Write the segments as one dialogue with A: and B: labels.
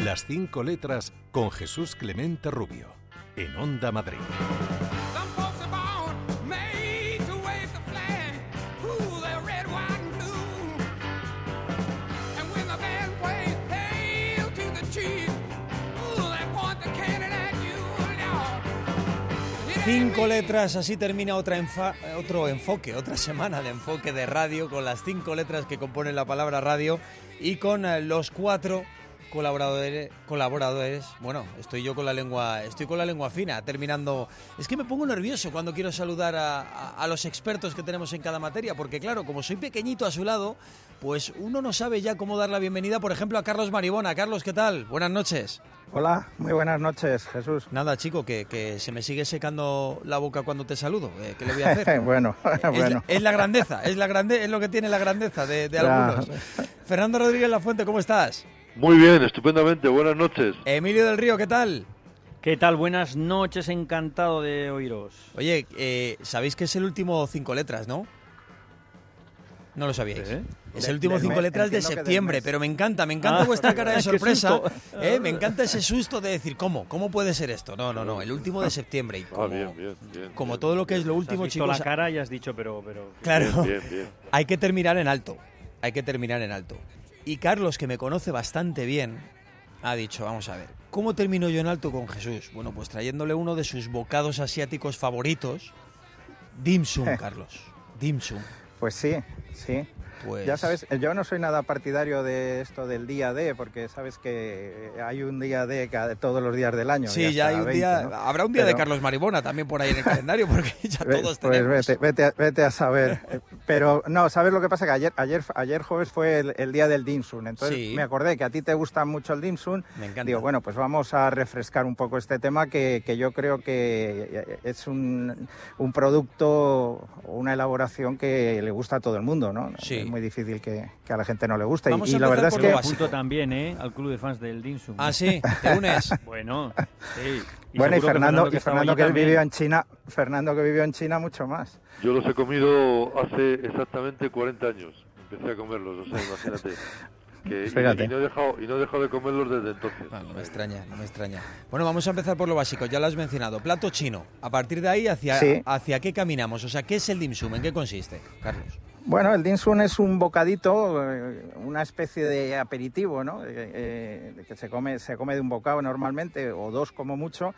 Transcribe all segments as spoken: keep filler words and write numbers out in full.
A: Las cinco letras con Jesús Clemente Rubio, en Onda Madrid.
B: Cinco letras, así termina otra enfa- otro enfoque, otra semana de enfoque de radio, con las cinco letras que componen la palabra radio y con eh, los cuatro colaboradores, colaboradores, bueno, estoy yo con la lengua, estoy con la lengua fina, terminando. Es que me pongo nervioso cuando quiero saludar a, a, a los expertos que tenemos en cada materia, porque claro, como soy pequeñito a su lado, pues uno no sabe ya cómo dar la bienvenida, por ejemplo, a Carlos Maribona. Carlos, ¿qué tal? Buenas noches.
C: Hola, muy buenas noches, Jesús.
B: Nada, chico, que, que se me sigue secando la boca cuando te saludo. Eh, ¿Qué le voy a hacer?
C: bueno,
B: es,
C: bueno.
B: Es la grandeza, es la grande, es lo que tiene la grandeza de, de algunos. Fernando Rodríguez Lafuente, ¿cómo estás?
D: Muy bien, estupendamente, buenas noches.
B: Emilio del Río, ¿qué tal?
E: ¿Qué tal? Buenas noches, encantado de oíros.
B: Oye, eh, sabéis que es el último cinco letras, ¿no? No lo sabíais. ¿Eh? Es el último cinco letras de septiembre, pero me encanta, me encanta ah, vuestra cara de sorpresa. ¿eh? Me encanta ese susto de decir, ¿cómo? ¿Cómo puede ser esto? No, no, no, el último de septiembre. Y como, ah, bien, bien, bien, como bien, todo lo que es lo último,
E: has visto
B: chicos.
E: La cara y has dicho, pero. pero
B: claro,
D: bien, bien.
B: Hay que terminar en alto. Hay que terminar en alto. Y Carlos, que me conoce bastante bien, ha dicho, vamos a ver, ¿cómo termino yo en alto con Jesús? Bueno, pues trayéndole uno de sus bocados asiáticos favoritos, dim sum, Carlos, dim sum.
C: Pues sí, sí. Pues... Ya sabes, yo no soy nada partidario de esto del día D, porque sabes que hay un día D cada, todos los días del año.
B: Sí, ya hay un veinte, día, ¿no? Habrá un día Pero... de Carlos Maribona también por ahí en el calendario, porque ya todos
C: pues
B: tenemos.
C: Vete, vete, a, vete a saber. Pero no, ¿sabes lo que pasa? Que ayer, ayer, ayer jueves fue el, el día del dim sum, entonces sí. Me acordé que a ti te gusta mucho el dim sum.
B: Me encanta.
C: Digo, bueno, pues vamos a refrescar un poco este tema que, que yo creo que es un, un producto, una elaboración que le gusta a todo el mundo, ¿no?
B: Sí.
C: Es muy difícil que que a la gente no le gusta.
B: Vamos
C: y, y la verdad es que...
E: apunto también, ¿eh? Al club de fans del dim sum.
B: Ah, sí, te unes.
E: Bueno, sí.
C: Y bueno, y Fernando,
E: que,
C: y Fernando que vivió en China, Fernando que vivió en China mucho más.
D: Yo los he comido hace exactamente cuarenta años. Empecé a comerlos, o sea, imagínate. Que, y, y, no he dejado, y no he dejado de comerlos desde entonces.
B: Ah, no me extraña, no me extraña. Bueno, vamos a empezar por lo básico, ya lo has mencionado. Plato chino. A partir de ahí, ¿hacia, sí. hacia qué caminamos? O sea, ¿qué es el dim sum? ¿En qué consiste, Carlos?
C: Bueno, el dim sum es un bocadito, una especie de aperitivo, ¿no? Eh, que se come, se come de un bocado normalmente, o dos como mucho,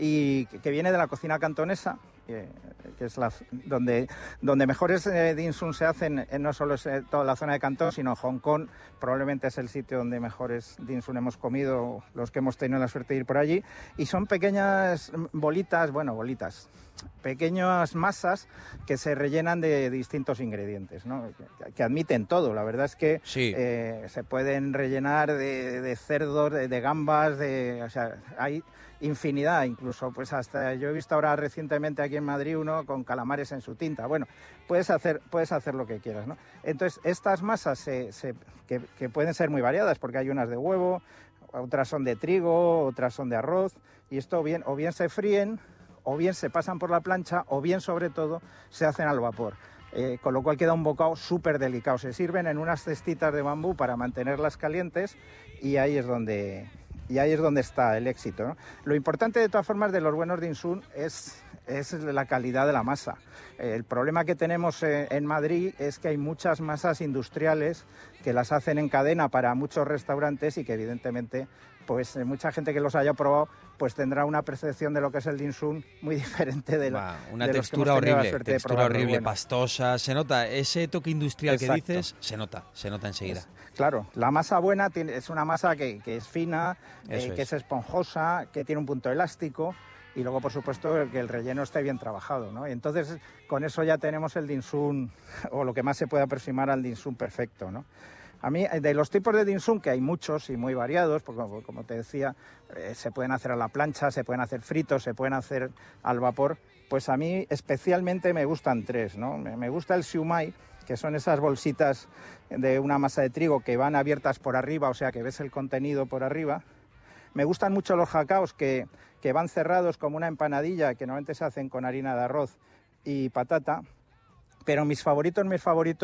C: y que viene de la cocina cantonesa, que, que es la, donde, donde mejores eh, dim sum se hacen, eh, no solo es eh, toda la zona de Cantón, sino Hong Kong. Probablemente es el sitio donde mejores dim sum hemos comido, los que hemos tenido la suerte de ir por allí, y son pequeñas bolitas, bueno, bolitas, pequeñas masas que se rellenan de distintos ingredientes, ¿no? que, que admiten todo. La verdad es que
B: sí.
C: eh, se pueden rellenar de, de cerdos, de, de gambas, de, o sea, hay infinidad, incluso pues hasta yo he visto ahora recientemente aquí en Madrid uno con calamares en su tinta. Bueno, puedes hacer puedes hacer lo que quieras, ¿no? Entonces estas masas se, se, que, que pueden ser muy variadas, porque hay unas de huevo, otras son de trigo, otras son de arroz, y esto bien o bien se fríen, o bien se pasan por la plancha, o bien, sobre todo, se hacen al vapor. Eh, con lo cual queda un bocado súper delicado. Se sirven en unas cestitas de bambú para mantenerlas calientes, y ahí es donde, y ahí es donde está el éxito, ¿no? Lo importante, de todas formas, de los buenos dim sum es, es la calidad de la masa. Eh, el problema que tenemos eh, en Madrid es que hay muchas masas industriales que las hacen en cadena para muchos restaurantes, y que evidentemente pues mucha gente que los haya probado pues tendrá una percepción de lo que es el dim sum muy diferente de la
B: wow, una
C: de
B: textura horrible, textura horrible, bueno. pastosa, se nota ese toque industrial. Exacto. Que dices, se nota, se nota enseguida.
C: Pues, claro, la masa buena tiene, es una masa que, que es fina, eh, es. que es esponjosa, que tiene un punto elástico, y luego, por supuesto, que el relleno esté bien trabajado, ¿no? Y entonces, con eso ya tenemos el dim sum, o lo que más se puede aproximar al dim sum perfecto, ¿no? A mí, de los tipos de dim sum, que hay muchos y muy variados, porque como, como te decía, eh, se pueden hacer a la plancha, se pueden hacer fritos, se pueden hacer al vapor, pues a mí especialmente me gustan tres, ¿no? Me, me gusta el siumai, que son esas bolsitas de una masa de trigo que van abiertas por arriba, o sea que ves el contenido por arriba. Me gustan mucho los jacaos, que, que van cerrados como una empanadilla, que normalmente se hacen con harina de arroz y patata. Pero mis favoritos, mis favoritos,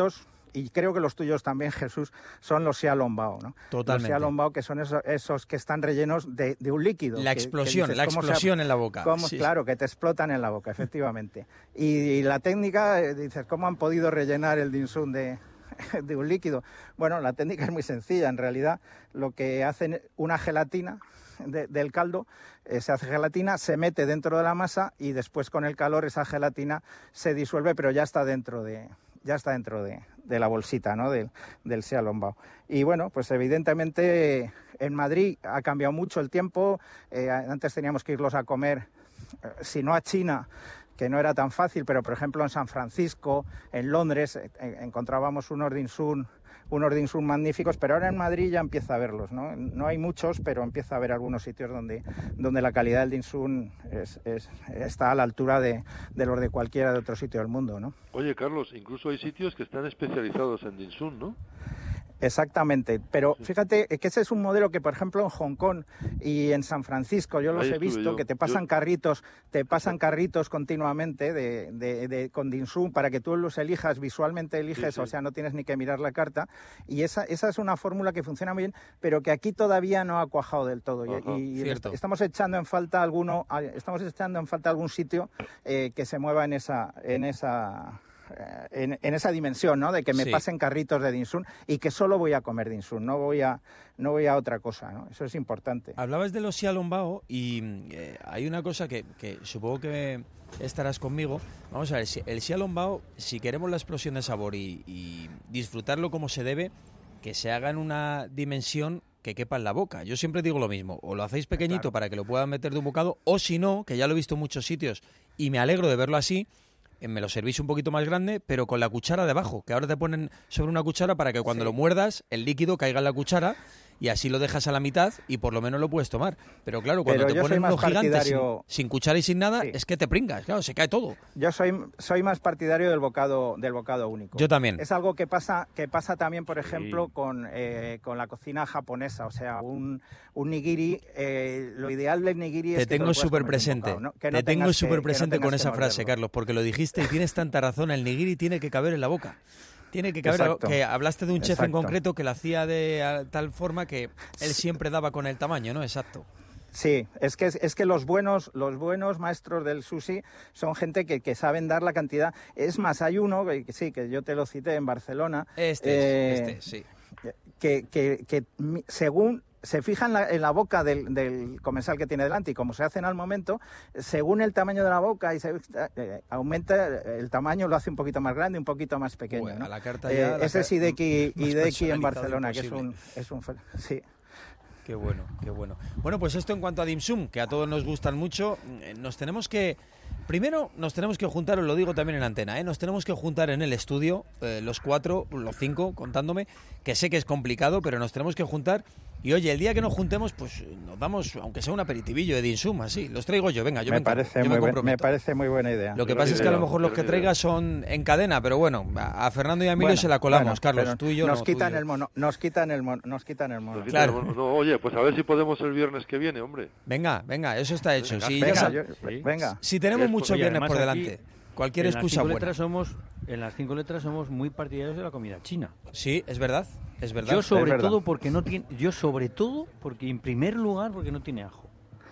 C: y creo que los tuyos también, Jesús, son los xiaolongbao, ¿no?
B: Totalmente.
C: Los xiaolongbao, que son esos, esos que están rellenos de, de un líquido.
B: La
C: que,
B: explosión,
C: que dices,
B: la explosión
C: se,
B: en la boca.
C: Cómo,
B: sí.
C: Claro, que te explotan en la boca, efectivamente. Y, y la técnica, eh, dices, ¿cómo han podido rellenar el dim sum de, de un líquido? Bueno, la técnica es muy sencilla. En realidad, lo que hacen una gelatina de, del caldo, eh, se hace gelatina, se mete dentro de la masa y después con el calor esa gelatina se disuelve, pero ya está dentro de... ya está dentro de, de la bolsita, ¿no? del, del xiaolongbao. Y bueno, pues evidentemente en Madrid ha cambiado mucho el tiempo. Eh, antes teníamos que irlos a comer, eh, si no a China, que no era tan fácil, pero por ejemplo en San Francisco, en Londres, eh, encontrábamos unos dim sum, unos dim sum magníficos, pero ahora en Madrid ya empieza a verlos, ¿no? No hay muchos, pero empieza a haber algunos sitios donde, donde la calidad del dim sum es, es, está a la altura de, de los de cualquiera de otro sitio del mundo, ¿no?
D: Oye, Carlos, incluso hay sitios que están especializados en dim sum, ¿no?
C: Exactamente, pero fíjate que ese es un modelo que, por ejemplo, en Hong Kong y en San Francisco yo los
D: Ahí
C: he visto,
D: yo.
C: que te pasan yo... carritos, te pasan carritos continuamente de, de, de con dim sum para que tú los elijas, visualmente eliges, sí, sí. O sea, no tienes ni que mirar la carta, y esa, esa es una fórmula que funciona muy bien, pero que aquí todavía no ha cuajado del todo. Ajá, y, y estamos echando en falta alguno, estamos echando en falta algún sitio eh, que se mueva en esa, en esa En, en esa dimensión, ¿no? De que me sí. pasen carritos de dim sum y que solo voy a comer dim sum, no voy a no voy a otra cosa, ¿no? Eso es importante.
B: Hablabas de los xiaolongbao y eh, hay una cosa que, que supongo que estarás conmigo. Vamos a ver, el xiaolongbao, si queremos la explosión de sabor y, y disfrutarlo como se debe, que se haga en una dimensión que quepa en la boca. Yo siempre digo lo mismo, o lo hacéis pequeñito claro. para que lo puedan meter de un bocado, o si no, que ya lo he visto en muchos sitios y me alegro de verlo así, me lo servís un poquito más grande, pero con la cuchara debajo, que ahora te ponen sobre una cuchara para que cuando sí. lo muerdas, el líquido caiga en la cuchara y así lo dejas a la mitad y por lo menos lo puedes tomar. Pero claro, cuando
C: pero
B: te ponen unos gigantes sin,
C: partidario...
B: sin cuchara y sin nada, sí. es que te pringas, claro, se cae todo.
C: Yo soy soy más partidario del bocado del bocado único.
B: Yo también.
C: Es algo que pasa que pasa también, por ejemplo, sí. con eh, con la cocina japonesa, o sea, un, un nigiri, eh, lo ideal del nigiri
B: te
C: es que
B: tengo súper presente.
C: Bocado, ¿no? Que
B: te
C: no
B: tengo súper
C: que,
B: presente
C: que no
B: con esa frase,
C: morderlo.
B: Carlos, porque lo dijiste y tienes tanta razón, el nigiri tiene que caber en la boca. Tiene que caber algo, que hablaste de un chef Exacto. en concreto que lo hacía de tal forma que él siempre daba con el tamaño, ¿no? Exacto.
C: Sí, es que es que los buenos los buenos maestros del sushi son gente que, que saben dar la cantidad. Es más, hay uno que sí, que yo te lo cité en Barcelona.
B: Este,
C: eh,
B: es, este, sí.
C: Que, que, que según se fijan en la, en la boca del, del comensal que tiene delante y como se hacen al momento, según el tamaño de la boca y se eh, aumenta el tamaño, lo hace un poquito más grande, un poquito más pequeño.
B: Bueno,
C: ¿no?
B: a la carta ya,
C: eh,
B: la
C: ese es Hideki, Hideki en Barcelona,
B: imposible.
C: que es un, es un sí.
B: Qué bueno, qué bueno. Bueno, pues esto en cuanto a dim sum, que a todos nos gustan mucho, nos tenemos que... Primero nos tenemos que juntar, os lo digo también en antena, ¿eh? Nos tenemos que juntar en el estudio, eh, los cuatro, los cinco, contándome, que sé que es complicado, pero nos tenemos que juntar. Y oye, el día que nos juntemos, pues nos damos, aunque sea un aperitivillo de dim sum, así. Los traigo yo, venga, yo me,
C: me, parece,
B: yo
C: muy
B: me
C: buen, me parece muy buena idea.
B: Lo que pasa es que a lo mejor los que traigas son en cadena, pero bueno, a Fernando y a Emilio bueno, se la colamos, bueno, Carlos, tú y yo
C: nos
B: no.
C: Quitan
B: tú
C: el mono, nos quitan el mono, nos quitan el mono.
D: Claro. El mono. No, oye, pues a ver si podemos el viernes que viene, hombre.
B: Venga, venga, eso está hecho.
C: Venga,
B: sí,
C: venga,
B: ya
C: yo, sí. venga.
B: Si tenemos muchos
E: oye,
B: viernes por delante, cualquier excusa buena.
E: Letras somos, en las cinco letras somos muy partidarios de la comida china.
B: Sí, es verdad, es verdad.
E: Yo sobre
C: verdad.
E: todo porque no tiene, yo sobre todo porque en primer lugar porque no tiene ajo.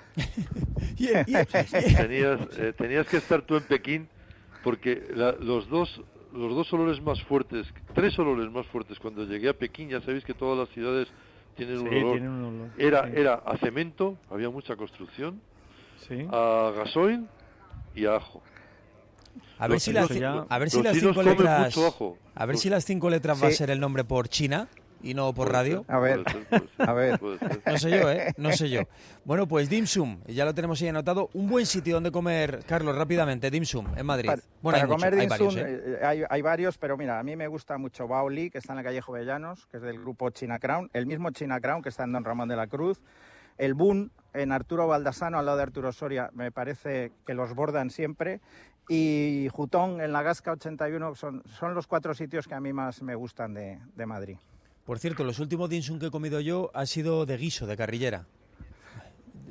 B: yeah, yeah, yeah.
D: Tenías, eh, tenías que estar tú en Pekín porque la, los dos los dos olores más fuertes, tres olores más fuertes cuando llegué a Pekín, ya sabéis que todas las ciudades tienen,
E: sí,
D: un, olor.
E: tienen un olor.
D: Era,
E: sí.
D: era a cemento, había mucha construcción,
E: sí.
D: a gasoil y a ajo.
B: A ver
D: los,
B: si las,
D: ya,
B: a ver si las cinco letras, a ver
D: los,
B: si las cinco letras
C: sí.
B: va a ser el nombre por China y no por radio.
C: A ver,
D: puede ser, puede ser,
C: a ver.
D: puede ser.
B: No sé yo, ¿eh? No sé yo. Bueno, pues dim sum, ya lo tenemos ahí anotado. Un buen sitio donde comer, Carlos, rápidamente, dim sum, en Madrid.
C: Para,
B: bueno,
C: para
B: hay,
C: comer
B: mucho,
C: dim
B: hay varios,
C: sum,
B: ¿eh?
C: hay, hay varios, pero mira, a mí me gusta mucho Baoli, que está en la calle Jovellanos, que es del grupo China Crown, el mismo China Crown que está en Don Ramón de la Cruz, el Boon en Arturo Baldassano, al lado de Arturo Soria, me parece que los bordan siempre, y Jutón en la Gasca ochenta y uno son, son los cuatro sitios que a mí más me gustan de, de Madrid.
B: Por cierto, los últimos dim sum que he comido yo ha sido de guiso, de carrillera.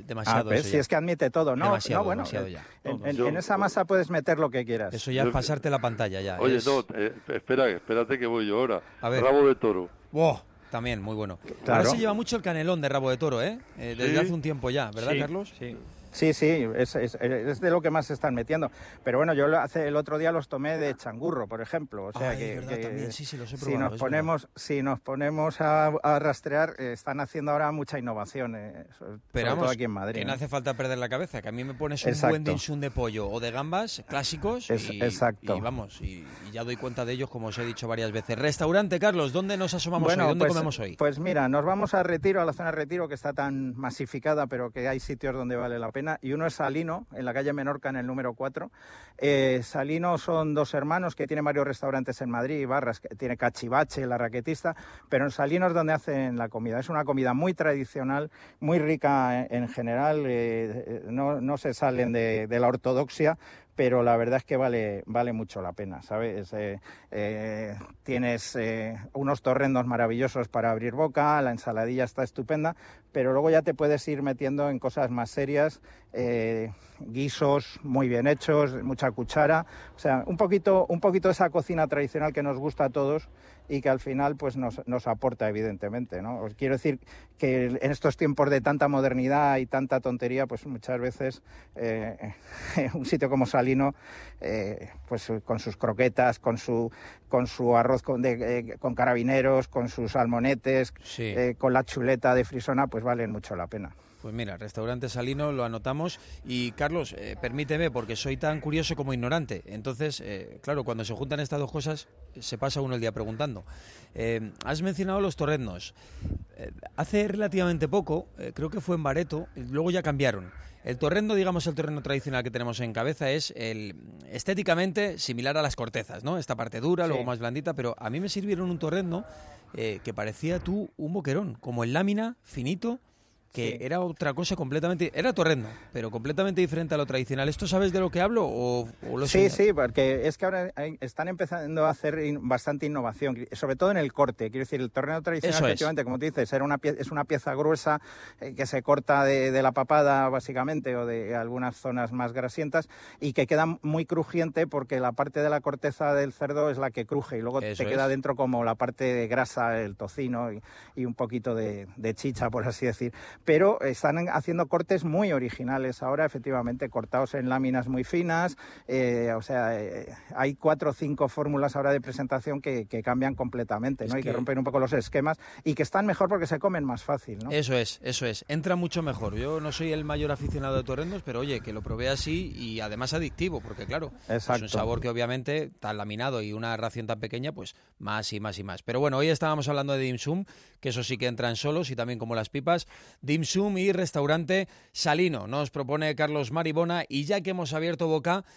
B: demasiado.
C: Ah, ¿ves?
B: Eso
C: Si
B: ya.
C: es que admite todo, ¿no?
B: Demasiado,
C: no, bueno,
B: demasiado ya.
C: En, en-
D: Yo-
C: en esa masa puedes meter lo que quieras.
B: Eso ya es pasarte la pantalla ya.
D: Oye,
B: es...
D: no, eh, espera, espérate que voy yo ahora.
B: A ver.
D: Rabo de toro.
B: ¡Wow! También, muy bueno.
C: Claro.
B: Ahora se lleva mucho el canelón de rabo de toro, ¿eh? Eh, desde
D: Sí.
B: hace un tiempo ya, ¿verdad,
E: Sí,
B: Carlos?
E: Sí.
C: Sí, sí, es, es- es de lo que más se están metiendo. Pero bueno, yo lo- hace el otro día los tomé de changurro, por ejemplo. O sea
B: Ay,
C: que,
B: verdad,
C: que
B: también. Sí, sí, los he
C: si
B: probado,
C: nos
B: es
C: ponemos, si nos ponemos a, a rastrear, eh, están haciendo ahora mucha innovación, eh, sobre,
B: Pero
C: sobre
B: vamos,
C: todo aquí en Madrid.
B: que no
C: ¿no?
B: hace falta perder la cabeza, que a mí me pones un
C: Exacto.
B: buen dim sum de pollo o de gambas clásicos
C: Es-
B: y,
C: exacto.
B: y vamos, y, y ya doy cuenta de ellos, como os he dicho varias veces. Restaurante, Carlos, ¿dónde nos asomamos hoy? ¿Dónde
C: pues,
B: comemos hoy?
C: Pues mira, nos vamos a Retiro, a la zona de Retiro, que está tan masificada, pero que hay sitios donde vale la pena. Y uno es Salino, en la calle Menorca, en el número cuatro. Eh, Salino son dos hermanos que tienen varios restaurantes en Madrid y barras. Que tiene Cachivache, la raquetista, pero en Salino es donde hacen la comida. Es una comida muy tradicional, muy rica en, en general. Eh, no, no se salen de, de la ortodoxia, pero la verdad es que vale, vale mucho la pena, ¿sabes? Eh, eh, tienes eh, unos torrendos maravillosos para abrir boca, la ensaladilla está estupenda, pero luego ya te puedes ir metiendo en cosas más serias, eh, guisos muy bien hechos, mucha cuchara, o sea, un poquito, un poquito esa cocina tradicional que nos gusta a todos y que al final pues nos, nos aporta, evidentemente, ¿no? Os quiero decir que en estos tiempos de tanta modernidad y tanta tontería, pues muchas veces eh, un sitio como Salino, eh, pues con sus croquetas, con su con su arroz con, de, eh, con carabineros, con sus salmonetes,
B: Sí.
C: eh, con la chuleta de frisona, pues valen mucho la pena.
B: Pues mira, restaurante Salino, lo anotamos. Y Carlos, eh, permíteme, porque soy tan curioso como ignorante. Entonces, eh, claro, cuando se juntan estas dos cosas, se pasa uno el día preguntando. Eh, has mencionado los torreznos. Eh, hace relativamente poco, eh, creo que fue en Bareto, luego ya cambiaron. El torrendo, digamos, el torrendo tradicional que tenemos en cabeza es el estéticamente similar a las cortezas, ¿no? Esta parte dura,
C: Sí.
B: luego más blandita, pero a mí me sirvieron un torrendo eh, que parecía tú un boquerón, como en lámina, finito, que
C: Sí.
B: era otra cosa completamente... Era torrendo, pero completamente diferente a lo tradicional. ¿Esto sabes de lo que hablo o, o lo he
C: Sí,
B: soñado?
C: sí, porque es que ahora hay- están empezando a hacer in- bastante innovación, sobre todo en el corte. Quiero decir, el torneo tradicional,
B: Eso es.
C: efectivamente, como tú dices, era una pie- es una pieza gruesa eh, que se corta de, de la papada, básicamente, o de algunas zonas más grasientas, y que queda muy crujiente porque la parte de la corteza del cerdo es la que cruje, y luego
B: Eso
C: te queda
B: es.
C: dentro como la parte de grasa, el tocino y, y un poquito de, de chicha, por así decir. Pero están haciendo cortes muy originales ahora, efectivamente, cortados en láminas muy finas. Eh, o sea, eh, hay cuatro o cinco fórmulas ahora de presentación que, que cambian completamente,
B: Es
C: ¿no? Y que...
B: que-
C: rompen un poco los esquemas y que están mejor porque se comen más fácil, ¿no?
B: Eso es, eso es. Entra mucho mejor. Yo no soy el mayor aficionado de torrendos, pero oye, que lo probé así y además adictivo, porque claro, es un
C: Exacto.
B: sabor que obviamente tan laminado y una ración tan pequeña, pues más y más y más. Pero bueno, hoy estábamos hablando de dim sum, que eso sí que entran solos y también como las pipas. Dim sum y restaurante Salino. Nos propone Carlos Maribona y ya que hemos abierto boca...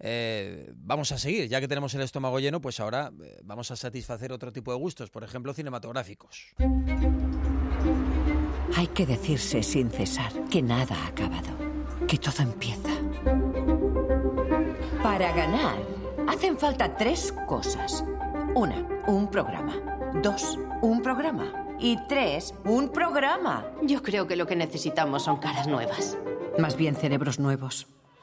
B: Eh, vamos a seguir, ya que tenemos el estómago lleno, pues ahora eh, vamos a satisfacer otro tipo de gustos, por ejemplo, cinematográficos.
F: Hay que decirse sin cesar que nada ha acabado, que todo empieza. Para ganar, hacen falta tres cosas. Una, un programa. Dos, un programa. Y tres, un programa.
G: Yo creo que lo que necesitamos son caras nuevas.
F: Más bien cerebros nuevos.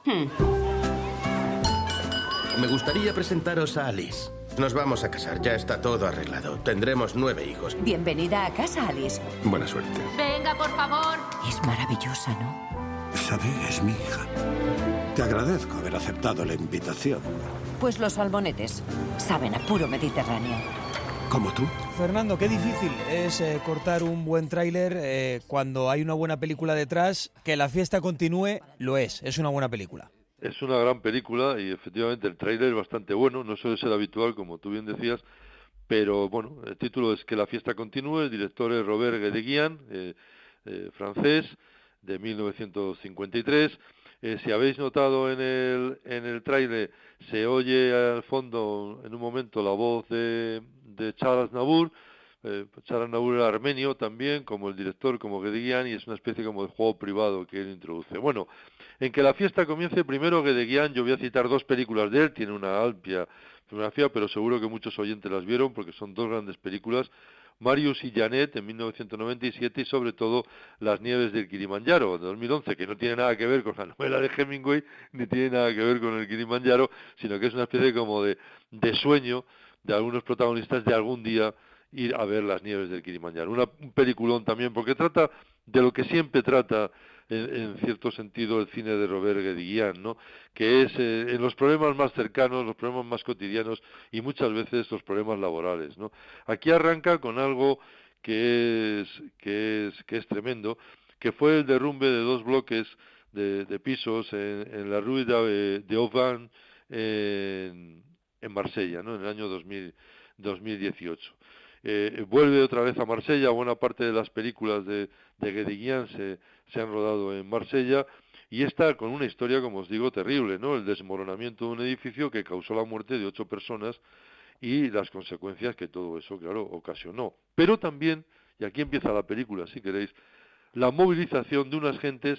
H: Me gustaría presentaros a Alice. Nos vamos a casar, ya está todo arreglado. Tendremos nueve hijos.
F: Bienvenida a casa, Alice.
H: Buena suerte.
G: Venga, por favor.
F: Es maravillosa, ¿no?
I: Sabe, es mi hija. Te agradezco haber aceptado la invitación.
F: Pues los salmonetes saben a puro Mediterráneo.
I: ¿Como tú?
B: Fernando, qué difícil es eh, cortar un buen tráiler eh, cuando hay una buena película detrás. Que la fiesta continúe, lo es, es una buena película.
D: Es una gran película y efectivamente el tráiler es bastante bueno, no suele ser habitual como tú bien decías, pero bueno, el título es Que la fiesta continúe, el director es Robert Guédiguian, eh, eh, francés, de mil novecientos cincuenta y tres. Eh, si habéis notado en el, en el tráiler, se oye al fondo en un momento la voz de, de Charles Nabur. Eh, Charles Nabur era armenio también, como el director, como Guédiguian, y es una especie como de juego privado que él introduce. Bueno, en Que la fiesta comience, primero Guédiguian, yo voy a citar dos películas de él, tiene una amplia filmografía, pero seguro que muchos oyentes las vieron porque son dos grandes películas. Marius y Janet en mil novecientos noventa y siete y sobre todo Las nieves del Kilimanjaro de dos mil once, que no tiene nada que ver con la novela de Hemingway ni tiene nada que ver con el Kilimanjaro, sino que es una especie como de, de sueño de algunos protagonistas de algún día ir a ver Las nieves del Kilimanjaro. Una, un peliculón también, porque trata de lo que siempre trata en, en cierto sentido el cine de Robert Guédiguian, ¿no? Que es eh, en los problemas más cercanos, los problemas más cotidianos y muchas veces los problemas laborales, ¿no? Aquí arranca con algo que es que es que es tremendo, que fue el derrumbe de dos bloques de, de pisos en, en la Rue de, de Auvin en, en Marsella, ¿no? En el año dos mil, dos mil dieciocho. Eh, vuelve otra vez a Marsella, buena parte de las películas de, de Guédiguian se, se han rodado en Marsella, y está con una historia, como os digo, terrible, ¿no? El desmoronamiento de un edificio que causó la muerte de ocho personas y las consecuencias que todo eso, claro, ocasionó. Pero también, y aquí empieza la película, si queréis, la movilización de unas gentes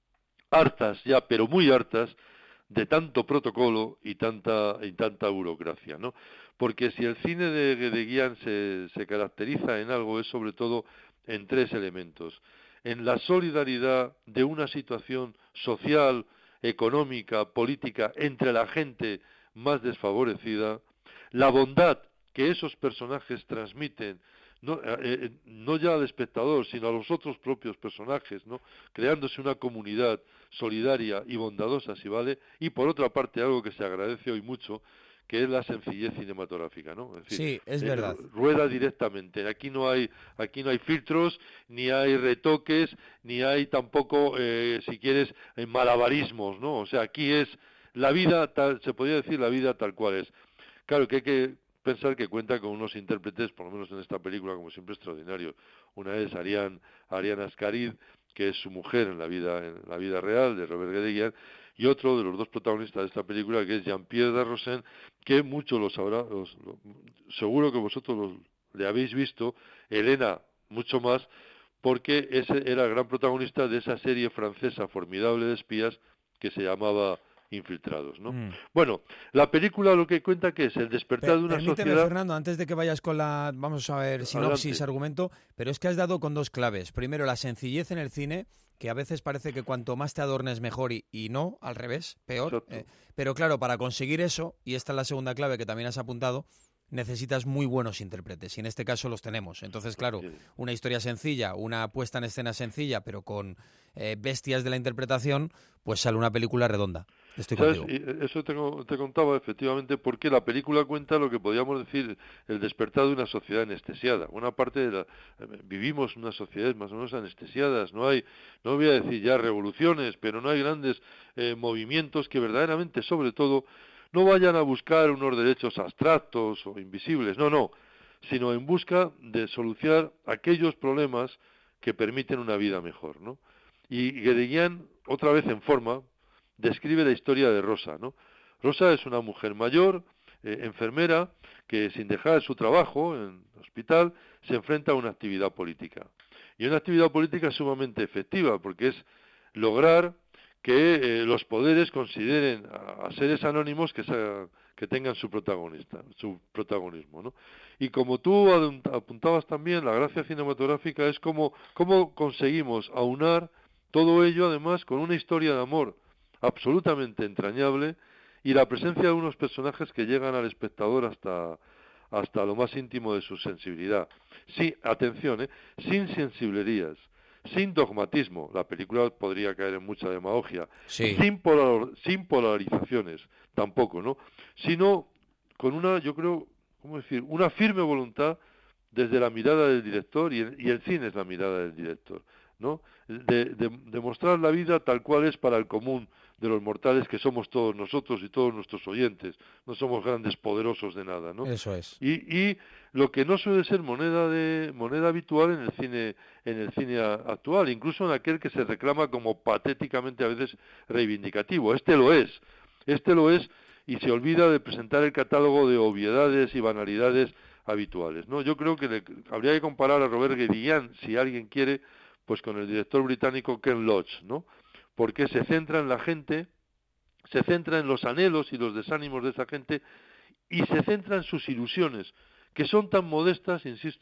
D: hartas ya, pero muy hartas, de tanto protocolo y tanta y tanta burocracia, ¿no? Porque si el cine de Guédiguian se, se caracteriza en algo es sobre todo en tres elementos: en la solidaridad de una situación social, económica, política entre la gente más desfavorecida, la bondad que esos personajes transmiten, no, eh, no ya al espectador, sino a los otros propios personajes, ¿no? Creándose una comunidad solidaria y bondadosa, si vale, y por otra parte algo que se agradece hoy mucho, que es la sencillez cinematográfica, ¿no? Es decir,
B: sí, es
D: eh,
B: verdad.
D: Rueda directamente. Aquí no hay, aquí no hay filtros, ni hay retoques, ni hay tampoco, eh, si quieres, eh, malabarismos, ¿no? O sea, aquí es la vida, tal, se podría decir la vida tal cual es. Claro que hay que pensar que cuenta con unos intérpretes, por lo menos en esta película, como siempre, extraordinarios. Una es Ariane, Ariane Ascaride, que es su mujer en la vida en la vida real de Robert Guédiguian, y otro de los dos protagonistas de esta película, que es Jean-Pierre Darrozen, que muchos lo sabrán, los, lo, seguro que vosotros los, le habéis visto, Elena mucho más, porque ese era el gran protagonista de esa serie francesa formidable de espías que se llamaba Infiltrados, ¿no? Mm. Bueno, la película lo que cuenta que es el despertar
B: Per-
D: de una
B: permíteme,
D: sociedad...
B: Fernando, antes de que vayas con la, vamos a ver, sinopsis, Adelante. Argumento, pero es que has dado con dos claves. Primero, la sencillez en el cine, que a veces parece que cuanto más te adornes mejor y, y no, al revés, peor. Eh, pero claro, para conseguir eso, y esta es la segunda clave que también has apuntado, necesitas muy buenos intérpretes, y en este caso los tenemos. Entonces, claro, una historia sencilla, una puesta en escena sencilla, pero con eh, bestias de la interpretación, pues sale una película redonda. Estoy contigo.
D: Eso te, te contaba efectivamente porque la película cuenta lo que podríamos decir el despertar de una sociedad anestesiada. Una parte de la, vivimos unas sociedades más o menos anestesiadas. No hay, no voy a decir ya revoluciones, pero no hay grandes eh, movimientos que verdaderamente, sobre todo, no vayan a buscar unos derechos abstractos o invisibles. No, no, sino en busca de solucionar aquellos problemas que permiten una vida mejor, ¿no? Y Guédiguian, otra vez en forma, describe la historia de Rosa, ¿no? Rosa es una mujer mayor, eh, enfermera, que sin dejar su trabajo en el hospital se enfrenta a una actividad política. Y una actividad política sumamente efectiva, porque es lograr que eh, los poderes consideren a, a seres anónimos que, se, que tengan su protagonista, su protagonismo, ¿no? Y como tú apuntabas también, la gracia cinematográfica es cómo, cómo conseguimos aunar todo ello, además, con una historia de amor absolutamente entrañable y la presencia de unos personajes que llegan al espectador hasta hasta lo más íntimo de su sensibilidad. Sí, atención, ¿eh? Sin sensiblerías, sin dogmatismo, la película podría caer en mucha demagogia,
B: sí.
D: sin, polar, sin polarizaciones, tampoco, ¿no? Sino con una, yo creo, ¿cómo decir?, una firme voluntad desde la mirada del director, y el, y el cine es la mirada del director, ¿no? De, de, de mostrar la vida tal cual es para el común de los mortales que somos todos nosotros y todos nuestros oyentes. No somos grandes poderosos de nada, ¿no?
B: Eso es.
D: Y, y lo que no suele ser moneda de moneda habitual en el cine en el cine actual, incluso en aquel que se reclama como patéticamente a veces reivindicativo. Este lo es. Este lo es y se olvida de presentar el catálogo de obviedades y banalidades habituales, ¿no? Yo creo que le, habría que comparar a Robert Guédiguian, si alguien quiere, pues con el director británico Ken Loach, ¿no? Porque se centra en la gente, se centra en los anhelos y los desánimos de esa gente y se centra en sus ilusiones, que son tan modestas, insisto,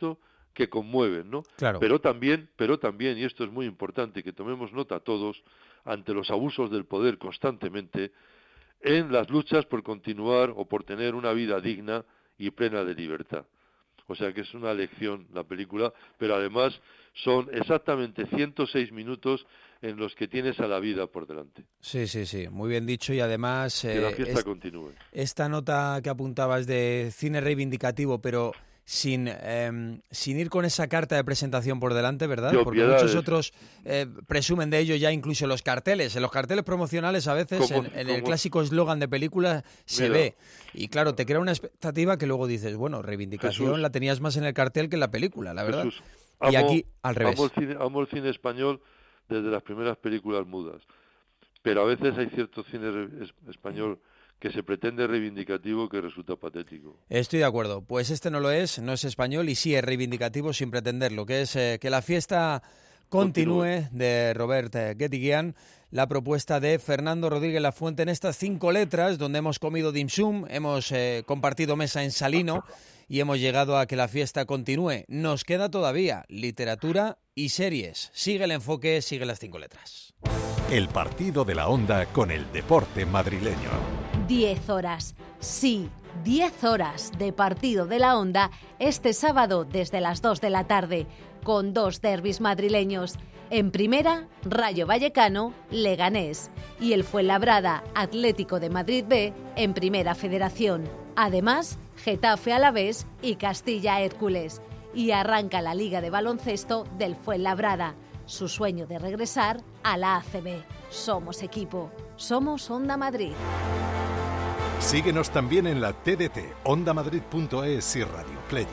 D: que conmueven, ¿no?
B: Claro.
D: Pero también, pero también, y esto es muy importante, que tomemos nota todos, ante los abusos del poder constantemente, en las luchas por continuar o por tener una vida digna y plena de libertad. O sea que es una lección la película, pero además son exactamente ciento seis minutos en los que tienes a la vida por delante.
B: Sí, sí, sí, muy bien dicho, y además...
D: Que la
B: eh,
D: fiesta
B: es,
D: continúe.
B: Esta nota que apuntabas de cine reivindicativo, pero sin eh, sin ir con esa carta de presentación por delante, ¿verdad?
D: De
B: Porque muchos otros eh, presumen de ello ya incluso en los carteles. En los carteles promocionales a veces,
D: ¿Cómo,
B: en, en
D: cómo?
B: el clásico eslogan de película, se
D: Mira.
B: ve. Y claro, te crea una expectativa que luego dices, bueno, reivindicación
D: Jesús,
B: la tenías más en el cartel que en la película, la verdad.
D: Jesús,
B: y
D: amo,
B: aquí, al revés.
D: Amo el, cine, amo el cine español desde las primeras películas mudas, pero a veces hay cierto cine re- es- español que se pretende reivindicativo que resulta patético.
B: Estoy de acuerdo. Pues este no lo es, no es español y sí es reivindicativo sin pretenderlo, que es eh, que la fiesta continúe, continúe. de Robert eh, Guédiguian, la propuesta de Fernando Rodríguez Lafuente en estas cinco letras, donde hemos comido dim sum, hemos eh, compartido mesa en Salino y hemos llegado a que la fiesta continúe. Nos queda todavía literatura y series. Sigue el enfoque, sigue las cinco letras.
A: El partido de la Onda con el deporte madrileño.
J: Diez horas, sí, diez horas de partido de la Onda este sábado desde las dos de la tarde, con dos derbis madrileños. En primera, Rayo Vallecano, Leganés, y el Fuenlabrada Atlético de Madrid B en Primera Federación. Además, Getafe Alavés y Castilla Hércules. Y arranca la Liga de Baloncesto del Fuenlabrada, su sueño de regresar a la A C B. Somos equipo, somos Onda Madrid.
A: Síguenos también en la T D T, onda madrid punto es y Radio Player.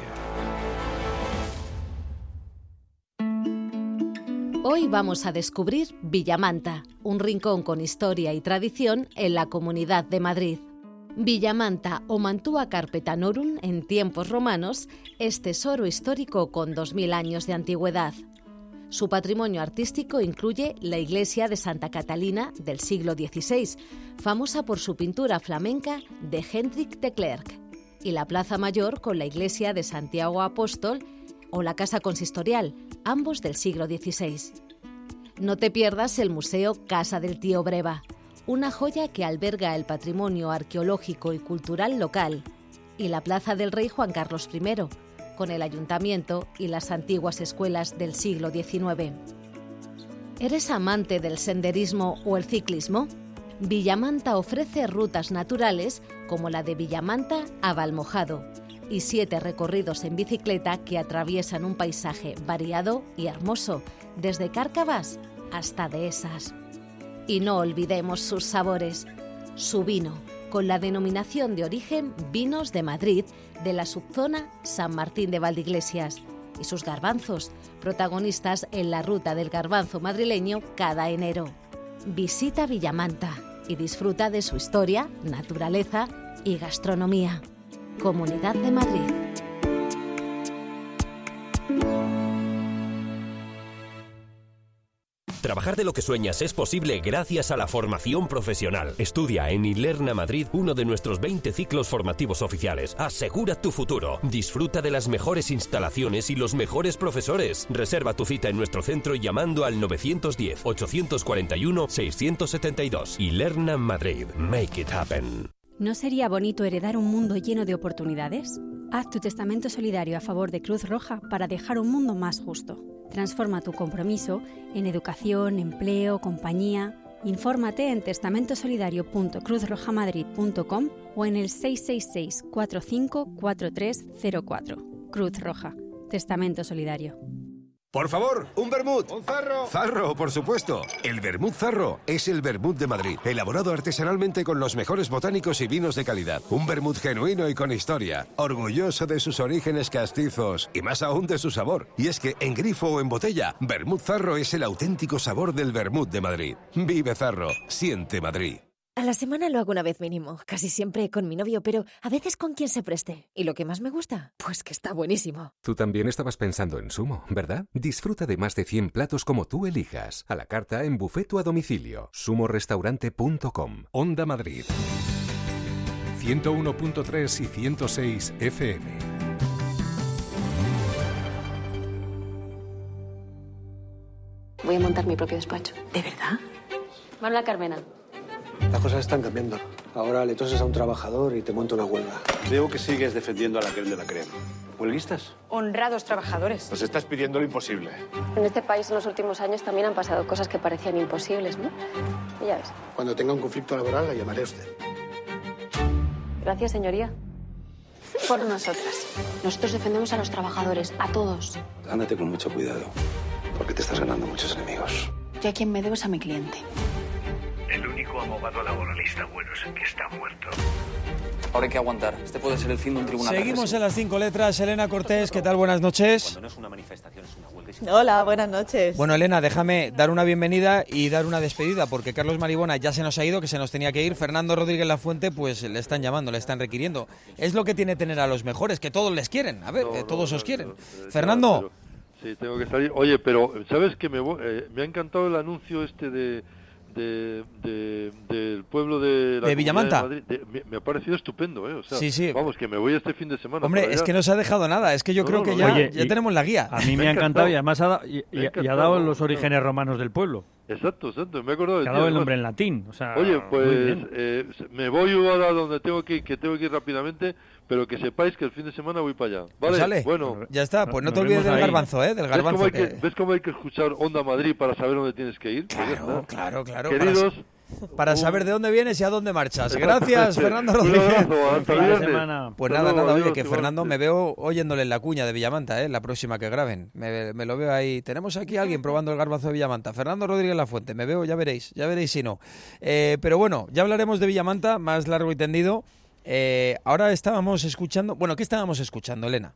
J: Hoy vamos a descubrir Villamanta, un rincón con historia y tradición en la Comunidad de Madrid. Villamanta o Mantua Carpetanorum en tiempos romanos es tesoro histórico con dos mil años de antigüedad. Su patrimonio artístico incluye la iglesia de Santa Catalina del siglo dieciséis, famosa por su pintura flamenca de Hendrik de Klerk, y la Plaza Mayor con la iglesia de Santiago Apóstol o la Casa Consistorial, ambos del siglo dieciséis. No te pierdas el Museo Casa del Tío Breva, una joya que alberga el patrimonio arqueológico y cultural local, y la Plaza del Rey Juan Carlos primero, con el ayuntamiento y las antiguas escuelas del siglo diecinueve. ¿Eres amante del senderismo o el ciclismo? Villamanta ofrece rutas naturales como la de Villamanta a Valmojado y siete recorridos en bicicleta que atraviesan un paisaje variado y hermoso, desde Cárcavas hasta Dehesas. Y no olvidemos sus sabores. Su vino, con la denominación de origen Vinos de Madrid, de la subzona San Martín de Valdeiglesias, y sus garbanzos, protagonistas en la ruta del garbanzo madrileño cada enero. Visita Villamanta y disfruta de su historia, naturaleza y gastronomía. Comunidad de Madrid.
K: Trabajar de lo que sueñas es posible gracias a la formación profesional. Estudia en Ilerna Madrid uno de nuestros veinte ciclos formativos oficiales. Asegura tu futuro. Disfruta de las mejores instalaciones y los mejores profesores. Reserva tu cita en nuestro centro llamando al nueve uno cero, ocho cuatro uno, seis siete dos. Ilerna Madrid. Make it happen.
L: ¿No sería bonito heredar un mundo lleno de oportunidades? Haz tu testamento solidario a favor de Cruz Roja para dejar un mundo más justo. Transforma tu compromiso en educación, empleo, compañía. Infórmate en testamento solidario punto cruz roja madrid punto com o en el seis seis seis, cuatro cinco cuatro tres cero cuatro. Cruz Roja. Testamento solidario.
M: Por favor, un vermut.
N: Un zarro.
M: Zarro, por supuesto. El vermut Zarro es el vermut de Madrid, elaborado artesanalmente con los mejores botánicos y vinos de calidad. Un vermut genuino y con historia, orgulloso de sus orígenes castizos y más aún de su sabor. Y es que en grifo o en botella, vermut Zarro es el auténtico sabor del vermut de Madrid. Vive Zarro, siente Madrid.
O: A la semana lo hago una vez mínimo, casi siempre con mi novio, pero a veces con quien se preste. ¿Y lo que más me gusta? Pues que está buenísimo.
P: Tú también estabas pensando en Sumo, ¿verdad? Disfruta de más de cien platos como tú elijas. A la carta en buffet o a domicilio. sumo restaurante punto com.
A: Onda Madrid. ciento uno punto tres y ciento seis F M.
N: Voy a montar mi propio despacho.
O: ¿De verdad?
N: Manuela Carmena.
Q: Las cosas están cambiando. Ahora le toses a un trabajador y te monta una huelga. Veo que sigues defendiendo a la crema de la crema. ¿Huelguistas?
N: Honrados trabajadores.
Q: Nos estás pidiendo lo imposible.
N: En este país en los últimos años también han pasado cosas que parecían imposibles, ¿no? Y ya ves.
Q: Cuando tenga un conflicto laboral la llamaré a usted.
N: Gracias, señoría. Por nosotras. Nosotros defendemos a los trabajadores, a todos.
Q: Ándate con mucho cuidado, porque te estás ganando muchos enemigos.
N: Yo a quien me debo es a mi cliente.
R: El único abogado laboralista bueno es el que está muerto.
S: Ahora hay que aguantar. Este puede ser el fin de un tribunal.
B: Seguimos en las cinco letras. Elena Cortés, ¿qué tal? Buenas noches.
S: Cuando no es una manifestación, es una huelga.
T: Hola, buenas noches.
B: Bueno, Elena, déjame dar una bienvenida y dar una despedida, porque Carlos Maribona ya se nos ha ido, que se nos tenía que ir. Fernando Rodríguez Lafuente, pues le están llamando, le están requiriendo. Es lo que tiene tener a los mejores, que todos les quieren. A ver,
D: no,
B: eh, todos
D: no,
B: os quieren.
D: no, no,
B: Fernando.
D: Pero, sí, tengo que salir. Oye, pero ¿sabes qué? Me, voy, eh, me ha encantado el anuncio este de... De, de, del pueblo de la
B: de Villamanta.
D: de Madrid. De, me, me ha parecido estupendo, ¿eh? O sea,
B: sí, sí.
D: Vamos, que me voy este fin de semana.
B: Hombre, es que no se ha dejado nada. Es que yo no, creo no, que no, ya, oye, ya tenemos la guía.
E: A mí me, me ha encantado, encantado y además ha dado, y, y, y ha dado los orígenes romanos del pueblo.
D: Exacto, exacto. Me he acordado.
E: Ha dado el nombre en latín. O sea,
D: oye, pues eh, me voy ahora donde tengo que ir, que tengo que ir rápidamente, pero que sepáis que el fin de semana voy para allá. ¿Vale?
B: Pues sale.
D: Bueno,
B: ya está. Pues no te olvides del ahí. garbanzo, ¿eh? Del garbanzo.
D: ¿Ves cómo,
B: que...
D: que, ¿Ves cómo hay que escuchar Onda Madrid para saber dónde tienes que ir?
B: Claro, claro, claro.
D: Queridos...
B: Para... Para saber de dónde vienes y a dónde marchas. Gracias, Fernando Rodríguez. Pues nada, nada, oye, que Fernando me veo oyéndole en la cuña de Villamanta, ¿eh? La próxima que graben. Me, me lo veo ahí. Tenemos aquí a alguien probando el garbanzo de Villamanta. Fernando Rodríguez Lafuente, me veo, ya veréis, ya veréis si no. Eh, pero bueno, ya hablaremos de Villamanta más largo y tendido. Eh, ahora estábamos escuchando... Bueno, ¿qué estábamos escuchando, Elena?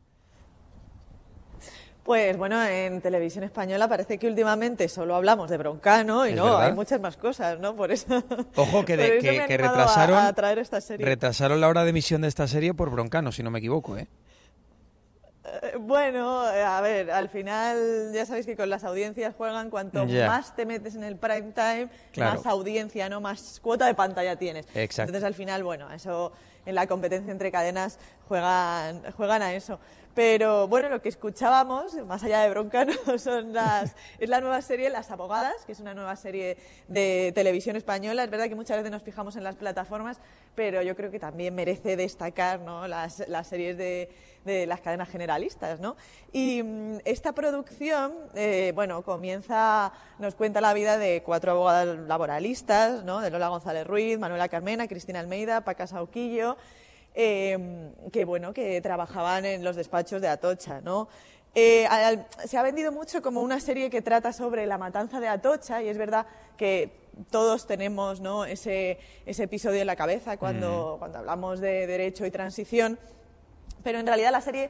T: Pues bueno, en Televisión Española parece que últimamente solo hablamos de Broncano y
B: ¿Es
T: no,
B: verdad?
T: Hay muchas más cosas, ¿no? Por eso.
B: Ojo, que, de,
T: por eso
B: que,
T: me he
B: que
T: animado
B: retrasaron,
T: a, a traer esta serie.
B: retrasaron la hora de emisión de esta serie por Broncano, si no me equivoco, ¿eh?
T: Eh, Bueno, a ver, al final ya sabéis que con las audiencias juegan, cuanto
B: Ya.
T: más te metes en el prime time,
B: Claro.
T: más audiencia, no más cuota de pantalla tienes.
B: Exacto.
T: Entonces al final, bueno, eso en la competencia entre cadenas juegan, juegan a eso. Pero bueno, lo que escuchábamos, más allá de Broncano, son las, es la nueva serie Las Abogadas, que es una nueva serie de Televisión Española. Es verdad que muchas veces nos fijamos en las plataformas, pero yo creo que también merece destacar, ¿no?, las, las series de, de las cadenas generalistas, ¿no? Y mm, esta producción, eh, bueno, comienza, nos cuenta la vida de cuatro abogadas laboralistas, ¿no?, de Lola González Ruiz, Manuela Carmena, Cristina Almeida, Paca Sauquillo, eh, que bueno, que trabajaban en los despachos de Atocha, ¿no? Eh, al, se ha vendido mucho como una serie que trata sobre la matanza de Atocha, y es verdad que todos tenemos, ¿no?, ese, ese episodio en la cabeza cuando, mm. cuando hablamos de derecho y transición, pero en realidad la serie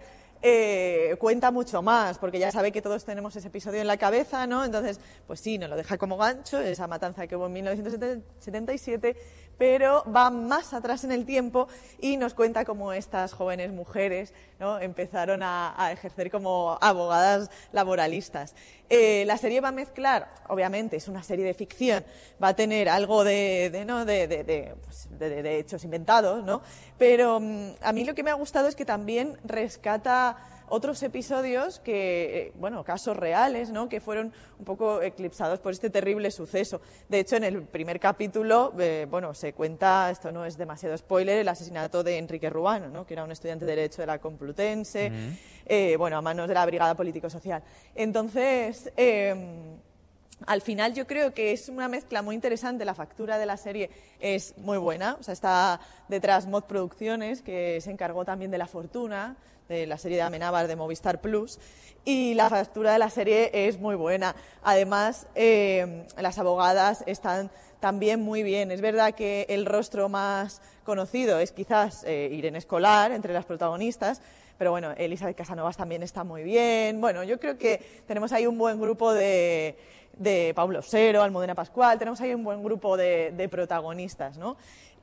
T: eh, cuenta mucho más, porque ya sabe que todos tenemos ese episodio en la cabeza, ¿no? Entonces, pues sí, nos lo deja como gancho, esa matanza que hubo en mil novecientos setenta y siete, pero va más atrás en el tiempo y nos cuenta cómo estas jóvenes mujeres, ¿no?, empezaron a, a ejercer como abogadas laboralistas. Eh, la serie va a mezclar, obviamente, es una serie de ficción, va a tener algo de, de, ¿no?, de, de, de, pues, de, de hechos inventados, ¿no? Pero um, a mí lo que me ha gustado es que también rescata otros episodios que, eh, bueno, casos reales, ¿no?, que fueron un poco eclipsados por este terrible suceso. De hecho, en el primer capítulo, eh, bueno, se cuenta, esto no es demasiado spoiler, el asesinato de Enrique Ruano, ¿no?, que era un estudiante de Derecho de la Complutense, uh-huh. eh, bueno, a manos de la Brigada Político-Social. Entonces, eh, al final yo creo que es una mezcla muy interesante, la factura de la serie es muy buena, o sea, está detrás Mod Producciones, que se encargó también de La Fortuna, de la serie de Amenábar de Movistar Plus, y la factura de la serie es muy buena. Además, eh, las abogadas están también muy bien. Es verdad que el rostro más conocido es quizás eh, Irene Escolar, entre las protagonistas, pero bueno, Elizabeth Casanovas también está muy bien. Bueno, yo creo que tenemos ahí un buen grupo de, de Paulo Osero, Almudena Pascual, tenemos ahí un buen grupo de, de protagonistas, ¿no?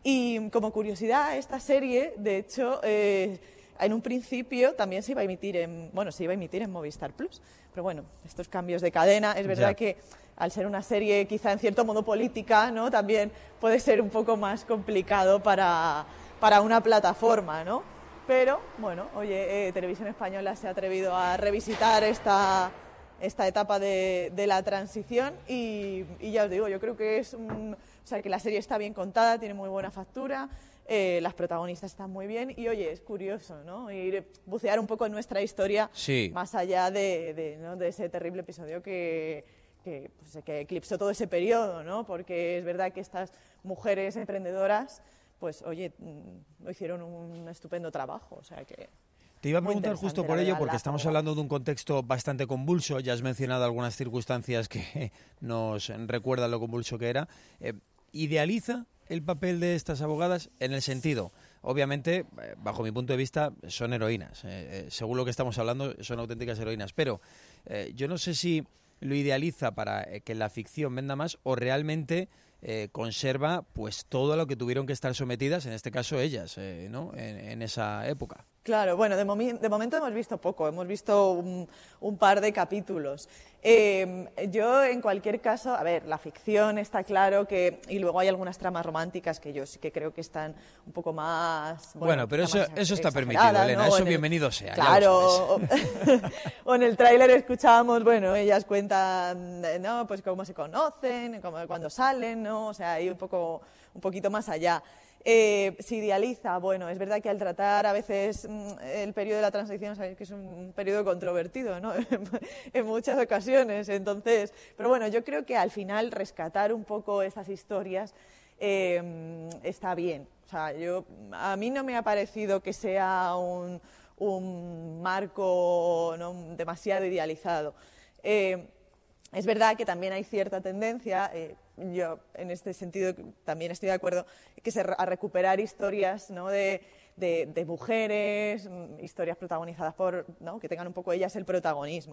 T: Y como curiosidad, esta serie, de hecho, eh, en un principio también se iba a emitir en, bueno, se iba a emitir en Movistar Plus, pero bueno, estos cambios de cadena, es verdad ya. que al ser una serie quizá en cierto modo política, ¿no?, también puede ser un poco más complicado para, para una plataforma, ¿no? Pero, bueno, oye, eh, Televisión Española se ha atrevido a revisitar esta, esta etapa de, de la transición y, y ya os digo, yo creo que es un, o sea, que la serie está bien contada, tiene muy buena factura, eh, las protagonistas están muy bien y oye, es curioso, ¿no? Ir bucear un poco en nuestra historia
B: sí.
T: más allá de, de, ¿no? de ese terrible episodio que, que, pues, que eclipsó todo ese periodo, ¿no? Porque es verdad que estas mujeres emprendedoras, pues oye, lo hicieron un estupendo trabajo, o sea que...
B: Te iba a preguntar justo por ello, porque estamos hablando de un contexto bastante convulso. Ya has mencionado algunas circunstancias que nos recuerdan lo convulso que era. Eh, ¿Idealiza el papel de estas abogadas en el sentido? Obviamente, eh, bajo mi punto de vista, son heroínas. Eh, eh, según lo que estamos hablando, son auténticas heroínas. Pero eh, yo no sé si lo idealiza para eh, que la ficción venda más o realmente... Eh, conserva pues todo a lo que tuvieron que estar sometidas, en este caso ellas, eh, ¿no? en, en esa época.
T: Claro, bueno, de, momi- de momento hemos visto poco, hemos visto un, un par de capítulos. Eh, yo, en cualquier caso, a ver, la ficción está claro que... Y luego hay algunas tramas románticas que yo sí que creo que están un poco más...
B: Bueno, bueno pero eso, eso está permitido, Elena,
T: ¿no?
B: eso
T: el,
B: bienvenido sea.
T: Claro, o, o en el tráiler escuchábamos, bueno, ellas cuentan, ¿no? Pues cómo se conocen, cómo, cuando salen, ¿no? O sea, hay un poco, un poquito más allá. Eh, se idealiza, bueno, es verdad que al tratar a veces mmm, el periodo de la transición, sabéis que es un, un periodo controvertido, ¿no? En muchas ocasiones, entonces, pero bueno, yo creo que al final rescatar un poco estas historias eh, está bien. O sea, yo, a mí no me ha parecido que sea un, un marco, ¿no? demasiado idealizado. Eh, Es verdad que también hay cierta tendencia, eh, yo en este sentido también estoy de acuerdo, que se, a recuperar historias, ¿no? de, de, de mujeres, historias protagonizadas por, ¿no? que tengan un poco ellas el protagonismo.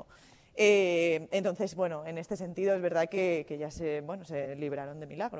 T: Eh, entonces, bueno, en este sentido es verdad que, que ya se, bueno, se libraron de milagro.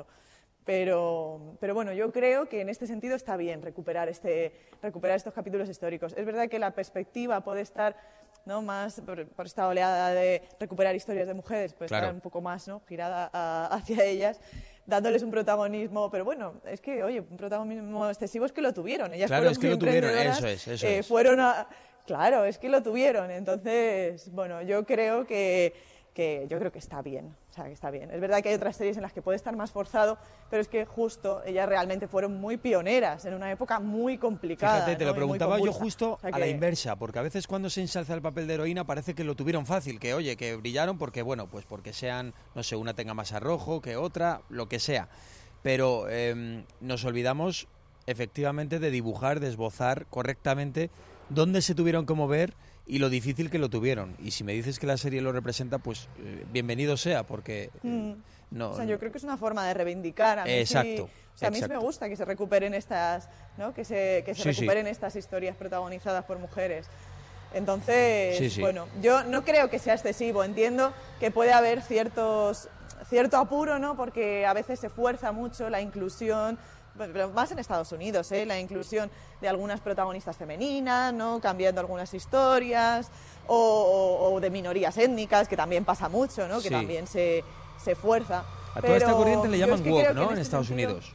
T: Pero, pero bueno, yo creo que en este sentido está bien recuperar, este, recuperar estos capítulos históricos. Es verdad que la perspectiva puede estar, ¿no? más por, por esta oleada de recuperar historias de mujeres, puede claro. estar un poco más, ¿no? girada a, hacia ellas, dándoles un protagonismo, pero bueno, es que, oye, un protagonismo excesivo es que lo tuvieron. Ellas
B: claro,
T: fueron
B: es que lo tuvieron, eso es, eso
T: eh,
B: es.
T: Fueron a, claro, es que lo tuvieron. Entonces, bueno, yo creo que... que yo creo que está bien, o sea, que está bien. Es verdad que hay otras series en las que puede estar más forzado, pero es que justo ellas realmente fueron muy pioneras en una época muy complicada.
B: Fíjate, te
T: ¿no?
B: lo preguntaba yo justo
T: o sea,
B: a
T: que...
B: la inversa, porque a veces cuando se ensalza el papel de heroína parece que lo tuvieron fácil, que oye, que brillaron porque, bueno, pues porque sean, no sé, una tenga más arrojo que otra, lo que sea. Pero eh, nos olvidamos efectivamente de dibujar, de esbozar correctamente dónde se tuvieron que mover y lo difícil que lo tuvieron. Y si me dices que la serie lo representa, pues eh, bienvenido sea, porque... Eh,
T: mm.
B: no,
T: o sea, yo creo que es una forma de reivindicar. A mí
B: exacto.
T: Sí, o sea, a mí sí me gusta que se recuperen estas, ¿no? Que se, que se
B: sí,
T: recuperen
B: sí.
T: estas historias protagonizadas por mujeres. Entonces,
B: sí, sí.
T: bueno, yo no creo que sea excesivo. Entiendo que puede haber ciertos, cierto apuro, ¿no? Porque a veces se fuerza mucho la inclusión, pero más en Estados Unidos, ¿eh? La inclusión de algunas protagonistas femeninas, ¿no? Cambiando algunas historias, o, o, o de minorías étnicas, que también pasa mucho, ¿no? Que
B: sí.
T: también se, se fuerza.
B: A
T: pero
B: toda esta corriente le llaman
T: es que
B: woke, ¿no?
T: En,
B: en
T: este
B: Estados
T: sentido...
B: Unidos.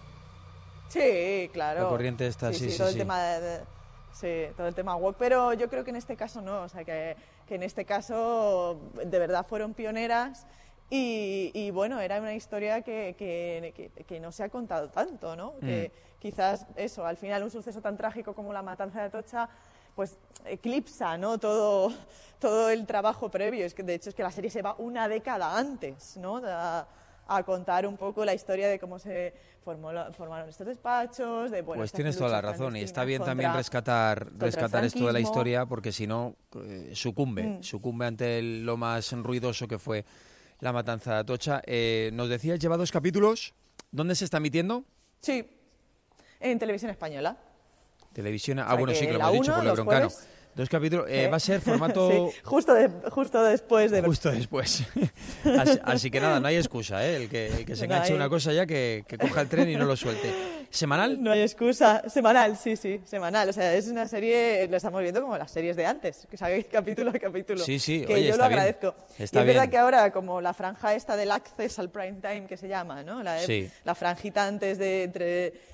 T: Sí, claro.
B: La corriente esta, sí, sí,
T: sí,
B: sí.
T: todo
B: sí.
T: el tema de, de, sí, todo el tema woke, pero yo creo que en este caso no, o sea, que, que en este caso de verdad fueron pioneras. Y, y bueno, era una historia que, que, que, que no se ha contado tanto, ¿no? Mm. Que quizás eso, al final un suceso tan trágico como la matanza de Atocha, pues eclipsa, ¿no? Todo, todo el trabajo previo. Es que de hecho es que la serie se va una década antes, ¿no? A, a contar un poco la historia de cómo se formó, formaron estos despachos, de bueno.
B: Pues tienes toda la razón y está bien contra, también rescatar rescatar esto de la historia, porque si no eh, sucumbe, mm. sucumbe ante el, lo más ruidoso que fue la matanza de Atocha. Eh, nos decías, lleva dos capítulos. ¿Dónde se está emitiendo?
T: Sí, en Televisión Española.
B: Televisión, ah,
T: o sea
B: bueno, sí, que lo
T: hemos
B: uno,
T: dicho,
B: por Lebroncano. Dos capítulos, eh, ¿Eh? va a ser formato...
T: Sí, justo, de, justo después de...
B: Justo después. así, así que nada, no hay excusa, ¿eh? El que, el que se enganche no hay... una cosa ya, que, que coja el tren y no lo suelte. ¿Semanal?
T: No hay excusa. Semanal, sí, sí, semanal. O sea, es una serie, lo estamos viendo como las series de antes, que sabéis capítulo a capítulo.
B: Sí, sí,
T: que
B: oye,
T: yo
B: está
T: lo
B: bien.
T: agradezco.
B: Está
T: y es
B: bien.
T: verdad que ahora, como la franja esta del access al prime time, que se llama, ¿no? La,
B: sí.
T: la franjita antes de entre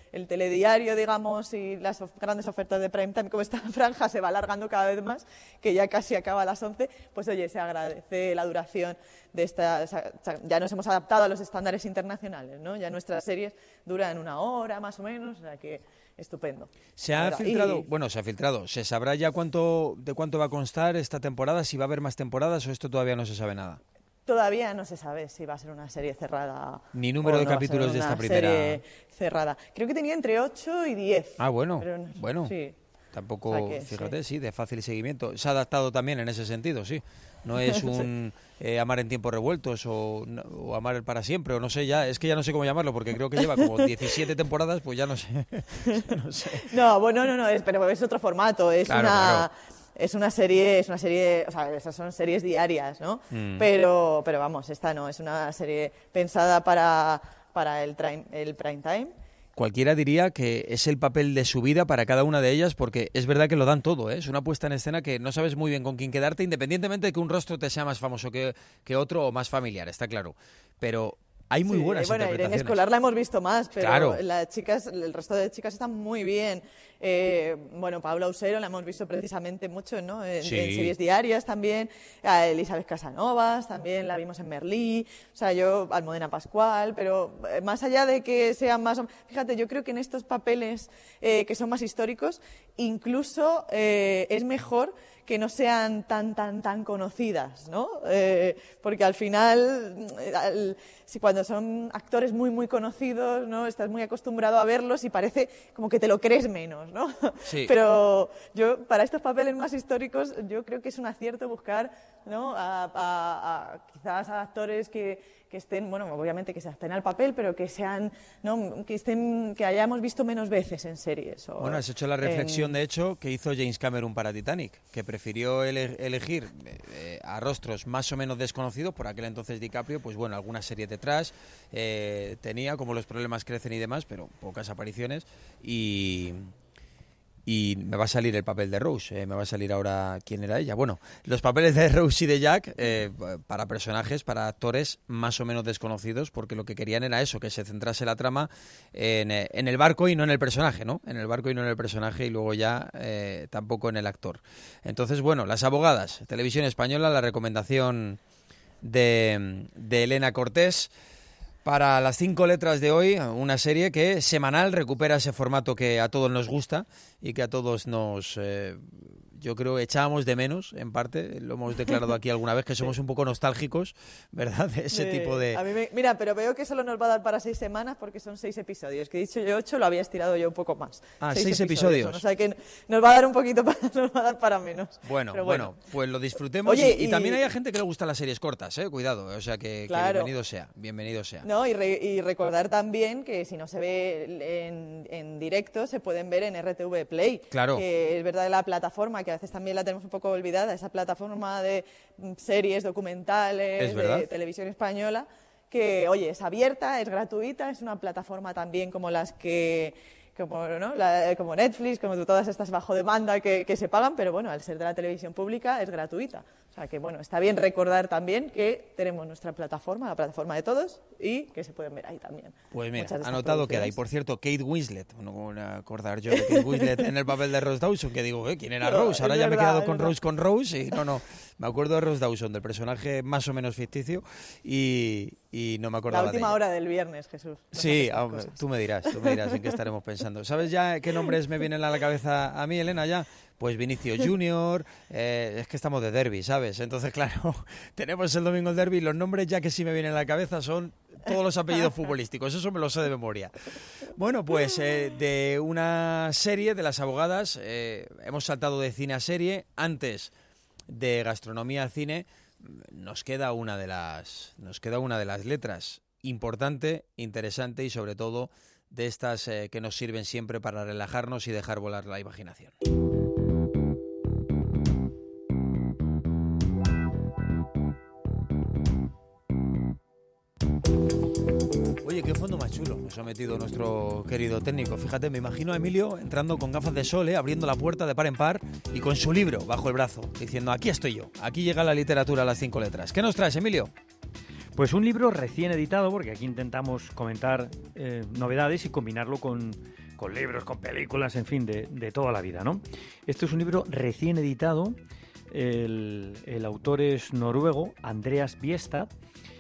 T: el telediario, digamos, y las of- grandes ofertas de prime time, como esta franja se va alargando cada vez más, que ya casi acaba a las once, pues oye, se agradece la duración de esta... O sea, ya nos hemos adaptado a los estándares internacionales, ¿no? Ya nuestras series duran una hora más o menos, o sea que estupendo.
B: Se ha
T: Ahora,
B: filtrado,
T: y-
B: bueno, se ha filtrado, ¿se sabrá ya cuánto de cuánto va a constar esta temporada, si va a haber más temporadas o esto todavía no se sabe nada?
T: Todavía no se sabe si va a ser una serie cerrada.
B: Ni número
T: o
B: de
T: no va a ser
B: capítulos de
T: una
B: esta primera-
T: serie cerrada. Creo que tenía entre ocho y diez.
B: Ah, bueno,
T: Pero no-
B: bueno.
T: Sí.
B: Tampoco,
T: O sea que,
B: fíjate, sí. de fácil seguimiento. Se ha adaptado también en ese sentido, sí. No es un eh, amar en tiempos revueltos o, o amar para siempre, o no sé ya, es que ya no sé cómo llamarlo, porque creo que lleva como diecisiete temporadas, pues ya no sé. no sé.
T: No, bueno, no, no, es, pero es otro formato. Es
B: Claro,
T: una.
B: claro.
T: Es una serie, es una serie, o sea, esas son series diarias, ¿no?
B: Mm.
T: Pero, pero vamos, esta no, es una serie pensada para, para el, prime, el prime time.
B: Cualquiera diría que es el papel de su vida para cada una de ellas, porque es verdad que lo dan todo, ¿eh? Es una puesta en escena que no sabes muy bien con quién quedarte, independientemente de que un rostro te sea más famoso que, que otro o más familiar, está claro. Pero hay muy
T: Sí,
B: buenas
T: bueno, Irene
B: interpretaciones.
T: Escolar la hemos visto más, pero
B: Claro.
T: las chicas, el resto de chicas están muy bien. Eh, bueno, Paula Usero la hemos visto precisamente mucho, ¿no? En,
B: Sí.
T: en series diarias también. A Elizabeth Casanovas también la vimos en Merlí. O sea, yo, Almudena Pascual, pero eh, más allá de que sean más... Fíjate, yo creo que en estos papeles eh, que son más históricos, incluso eh, es mejor que no sean tan, tan, tan conocidas, ¿no? Eh, porque al final, eh, al- si cuando son actores muy, muy conocidos, ¿no? Estás muy acostumbrado a verlos y parece como que te lo crees menos, ¿no?
B: Sí.
T: Pero yo, para estos papeles más históricos, yo creo que es un acierto buscar, ¿no? A, a- a quizás a actores que, que estén, bueno, obviamente que se estén al papel, pero que sean, ¿no? Que estén, que hayamos visto menos veces en series. O
B: Bueno, has hecho la
T: en-
B: reflexión, de hecho, que hizo James Cameron para Titanic, que prefirió ele- elegir eh, a rostros más o menos desconocidos, por aquel entonces DiCaprio, pues bueno, alguna serie detrás, eh, tenía como Los problemas crecen y demás, pero pocas apariciones, y... Y me va a salir el papel de Rose, eh, me va a salir ahora quién era ella. Bueno, los papeles de Rose y de Jack eh, para personajes, para actores más o menos desconocidos, porque lo que querían era eso, que se centrase la trama en, eh, en el barco y no en el personaje, ¿no? En el barco y no en el personaje y luego ya eh, tampoco en el actor. Entonces, bueno, Las abogadas, Televisión Española, la recomendación de, de Elena Cortés. Para las cinco letras de hoy, una serie que semanal recupera ese formato que a todos nos gusta y que a todos nos, eh, yo creo, echábamos de menos, en parte. Lo hemos declarado aquí alguna vez, que somos un poco nostálgicos, ¿verdad? De ese
T: de-
B: tipo de...
T: a mí me- mira, pero veo que solo nos va a dar para seis semanas porque son seis episodios. Que he dicho yo ocho, lo había estirado yo un poco más.
B: Ah, seis episodios.
T: O sea que nos va a dar un poquito para, nos va a dar para menos.
B: Bueno,
T: Pero
B: bueno, pues lo disfrutemos.
T: Oye,
B: y, y
T: y-
B: también hay gente que le gustan las series cortas, ¿eh? Cuidado, o sea que, que
T: Claro.
B: bienvenido sea, bienvenido sea.
T: No, y, re- y recordar también que si no se ve en, en directo, se pueden ver en R T V Play.
B: Claro.
T: Que es verdad la plataforma, que a veces también la tenemos un poco olvidada, esa plataforma de mm, series, documentales,
B: Es verdad.
T: de televisión española, que, oye, es abierta, es gratuita, es una plataforma también como las que... Como, ¿no? La- como Netflix, como todas estas bajo demanda que, que se pagan, pero bueno, al ser de la televisión pública es gratuita. O sea que bueno, está bien recordar también que tenemos nuestra plataforma, la plataforma de todos, y que se pueden ver ahí también.
B: Pues mira,
T: Muchas de estas
B: anotado queda. Y
T: producciones.
B: por cierto, Kate Winslet, no me voy a acordar yo de Kate Winslet en el papel de Rose Dawson, que digo, ¿eh? ¿Quién era
T: No,
B: Rose? Ahora
T: es
B: ya me he
T: verdad,
B: quedado
T: es
B: con
T: verdad.
B: Rose con Rose y no, no, me acuerdo de Rose Dawson, del personaje más o menos ficticio y, y no me acordaba
T: La última
B: de ella.
T: hora del viernes, Jesús.
B: Sí, ah, tú me dirás, tú me dirás en qué estaremos pensando. ¿Sabes ya qué nombres me vienen a la cabeza a mí, Elena, ya? Pues Vinicio Junior, eh, es que estamos de derbi, ¿sabes? Entonces, claro, tenemos el domingo el derbi y los nombres ya que sí me vienen a la cabeza son todos los apellidos futbolísticos, eso me lo sé de memoria. Bueno, pues eh, de una serie de Las abogadas, eh, hemos saltado de cine a serie, antes de gastronomía a cine, nos queda una de las, nos queda una de las letras importante, interesante y sobre todo de estas eh, que nos sirven siempre para relajarnos y dejar volar la imaginación. Oye, qué fondo más chulo nos ha metido nuestro querido técnico. Fíjate, me imagino a Emilio entrando con gafas de sol, ¿eh? Abriendo la puerta de par en par y con su libro bajo el brazo, diciendo, aquí estoy yo, aquí llega la literatura a las cinco letras. ¿Qué nos traes, Emilio?
E: Pues un libro recién editado, porque aquí intentamos comentar eh, novedades y combinarlo con, con libros, con películas, en fin, de, de toda la vida, ¿no? Este es un libro recién editado. El, el autor es noruego, Andreas Biestad,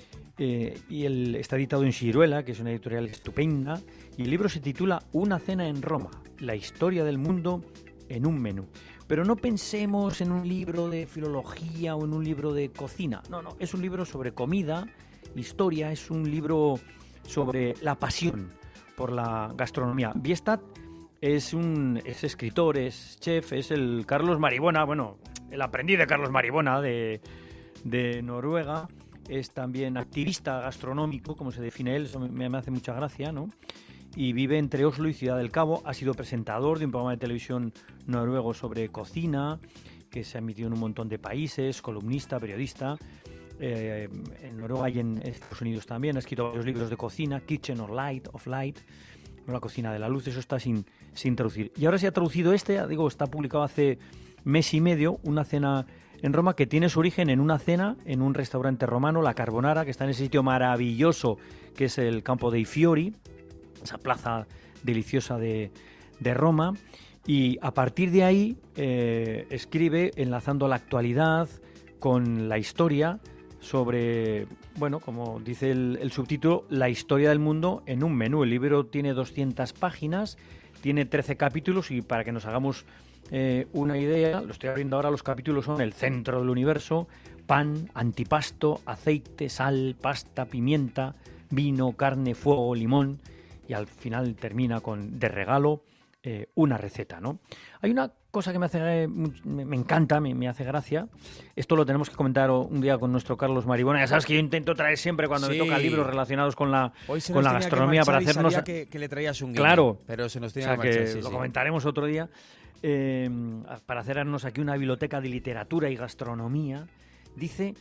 E: eh, y el, está editado en Siruela, que es una editorial estupenda, y el libro se titula Una cena en Roma, la historia del mundo en un menú. Pero no pensemos en un libro de filología o en un libro de cocina. No, no, es un libro sobre comida, historia, es un libro sobre la pasión por la gastronomía. Biestad es un es escritor, es chef, es el Carlos Maribona, bueno, el aprendiz de Carlos Maribona de, de Noruega. Es también activista gastronómico, como se define él, eso me, me hace mucha gracia, ¿no? Y vive entre Oslo y Ciudad del Cabo. Ha sido presentador de un programa de televisión noruego sobre cocina, que se ha emitido en un montón de países, columnista, periodista, eh, en Noruega y en Estados Unidos también. Ha escrito varios libros de cocina, Kitchen or Light, of Light, no la cocina de la luz, eso está sin, sin traducir. Y ahora se ha traducido este, digo, está publicado hace mes y medio, Una cena en Roma, que tiene su origen en una cena en un restaurante romano, La Carbonara, que está en ese sitio maravilloso que es el Campo dei Fiori, esa plaza deliciosa de, de Roma, y a partir de ahí eh, escribe enlazando la actualidad con la historia sobre, bueno, como dice el, el subtítulo, la historia del mundo en un menú. El libro tiene doscientas páginas, tiene trece capítulos, y para que nos hagamos eh, una idea, lo estoy abriendo ahora, los capítulos son el centro del universo, pan, antipasto, aceite, sal, pasta, pimienta, vino, carne, fuego, limón, y al final termina con, de regalo, eh, una receta, ¿no? Hay una cosa que me hace, me, me encanta, me, me hace gracia. Esto lo tenemos que comentar un día con nuestro Carlos Maribona. Ya sabes que yo intento traer siempre cuando
B: sí.
E: me toca libros relacionados con la,
B: con
E: la gastronomía para hacernos...
B: Sabía que, que le traías un guiño,
E: claro,
B: pero se nos tiene
E: o sea,
B: que,
E: que
B: marchar, sí,
E: lo
B: sí.
E: comentaremos otro día. Eh, para hacernos aquí una biblioteca de literatura y gastronomía. Dice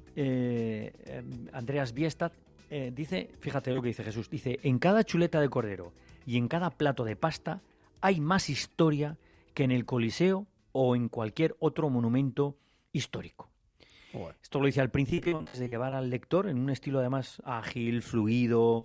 E: eh, eh, Andreas Biestad, Eh, dice, fíjate lo que dice Jesús, dice, en cada chuleta de cordero y en cada plato de pasta hay más historia que en el Coliseo o en cualquier otro monumento histórico. Bueno. Esto lo dice al principio, antes de llevar al lector en un estilo además ágil, fluido,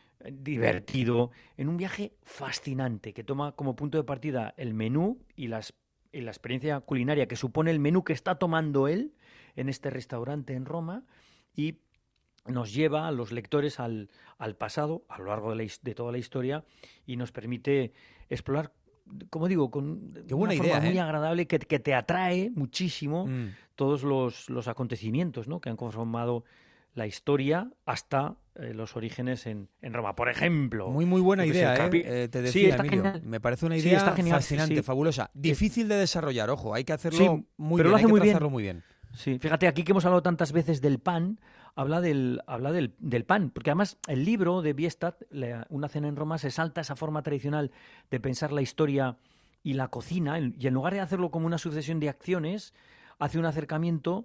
E: divertido, en un viaje fascinante que toma como punto de partida el menú y, las, y la experiencia culinaria que supone el menú que está tomando él en este restaurante en Roma, y nos lleva a los lectores al, al pasado, a lo largo de, la, de toda la historia, y nos permite explorar, como digo, con
B: Qué buena
E: una
B: idea,
E: forma
B: ¿eh?
E: muy agradable, que, que te atrae muchísimo
B: Mm.
E: todos los, los acontecimientos, ¿no?, que han conformado la historia hasta eh, los orígenes en, en Roma. Por ejemplo...
B: Muy, muy buena
E: yo que sé,
B: idea,
E: el capi-
B: ¿eh? Eh, Te
E: Sí,
B: decía,
E: está
B: Emilio.
E: genial.
B: Me parece una
E: Sí,
B: idea
E: está genial,
B: fascinante,
E: sí, sí.
B: fabulosa. Difícil de desarrollar, ojo, hay que hacerlo
E: Sí,
B: muy
E: pero
B: bien,
E: lo
B: hay
E: hace
B: que
E: muy bien.
B: trazarlo muy bien.
E: Sí, fíjate, aquí que hemos hablado tantas veces del pan, habla del habla del, del pan, porque además el libro de Biestad, la- Una cena en Roma, se salta esa forma tradicional de pensar la historia y la cocina, en- y en lugar de hacerlo como una sucesión de acciones, hace un acercamiento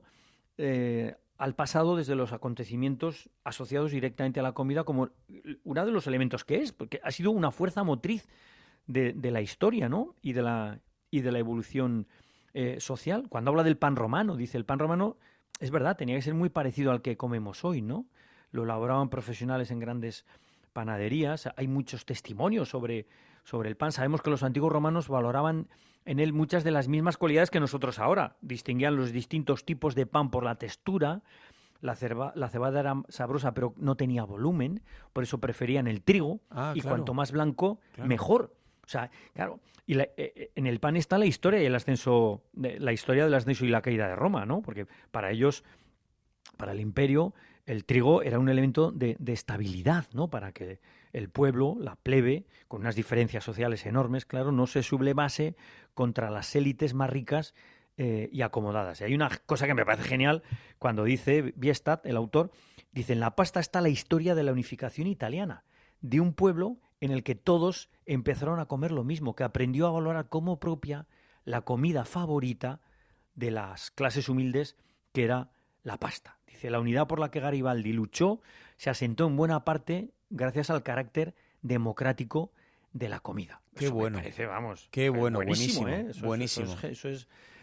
E: eh, al pasado desde los acontecimientos asociados directamente a la comida como uno de los elementos que es, porque ha sido una fuerza motriz de, de la historia, ¿no?, y de la, y de la evolución eh, social. Cuando habla del pan romano, dice, el pan romano, es verdad, tenía que ser muy parecido al que comemos hoy, ¿no? Lo elaboraban profesionales en grandes panaderías. Hay muchos testimonios sobre, sobre el pan. Sabemos que los antiguos romanos valoraban en él muchas de las mismas cualidades que nosotros ahora. Distinguían los distintos tipos de pan por la textura. La, cerva, la cebada era sabrosa, pero no tenía volumen. Por eso preferían el trigo.
B: Ah,
E: y
B: claro.
E: cuanto más blanco,
B: Claro.
E: mejor. O sea, claro, y la- eh, en el pan está la historia y el ascenso, de- la historia del ascenso y la caída de Roma, ¿no? Porque para ellos, para el imperio, el trigo era un elemento de, de estabilidad, ¿no? Para que el pueblo, la plebe, con unas diferencias sociales enormes, claro, no se sublevase contra las élites más ricas eh, y acomodadas. Y hay una cosa que me parece genial cuando dice Biestad, el autor, dice, en la pasta está la historia de la unificación italiana, de un pueblo en el que todos empezaron a comer lo mismo, que aprendió a valorar como propia la comida favorita de las clases humildes, que era la pasta. Dice, la unidad por la que Garibaldi luchó se asentó en buena parte gracias al carácter democrático de la comida.
B: Qué
E: Eso
B: bueno.
E: me parece, vamos,
B: Qué bueno,
E: buenísimo,
B: buenísimo,
E: ¿eh? Eso,
B: buenísimo.
E: Eso es, eso es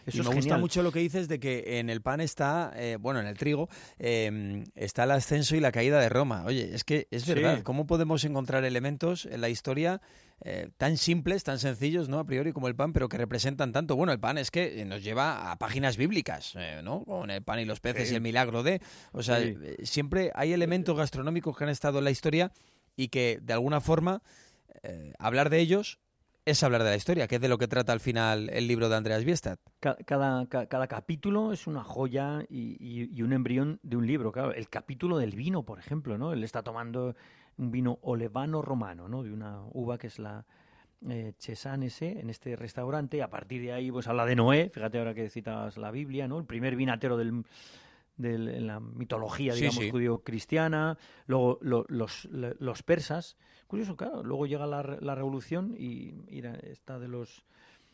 E: Eso
B: y
E: es
B: me gusta
E: genial.
B: mucho lo que dices de que en el pan está, eh, bueno, en el trigo, eh, está el ascenso y la caída de Roma. Oye, es que es verdad,
E: Sí.
B: ¿cómo podemos encontrar elementos en la historia eh, tan simples, tan sencillos, ¿no? A priori como el pan, pero que representan tanto? Bueno, el pan es que nos lleva a páginas bíblicas, eh, ¿no? Con el pan y los peces
E: Sí.
B: y el milagro de... O sea,
E: Sí.
B: eh, siempre hay elementos gastronómicos que han estado en la historia y que, de alguna forma, eh, hablar de ellos es hablar de la historia, que es de lo que trata al final el libro de Andreas Biestad.
E: Ca- Cada, ca- cada capítulo es una joya y, y- y un embrión de un libro. Claro, el capítulo del vino, por ejemplo, ¿no? Él está tomando un vino olevano romano, ¿no? De una uva que es la eh, Chesanese en este restaurante. A partir de ahí, pues habla de Noé. Fíjate ahora que citabas la Biblia, ¿no? El primer vinatero del, del- en la mitología,
B: Sí,
E: digamos,
B: sí.
E: judío-cristiana. Luego lo- los, lo- los persas. Curioso, claro. Luego llega la, re- la revolución y, y la- está de los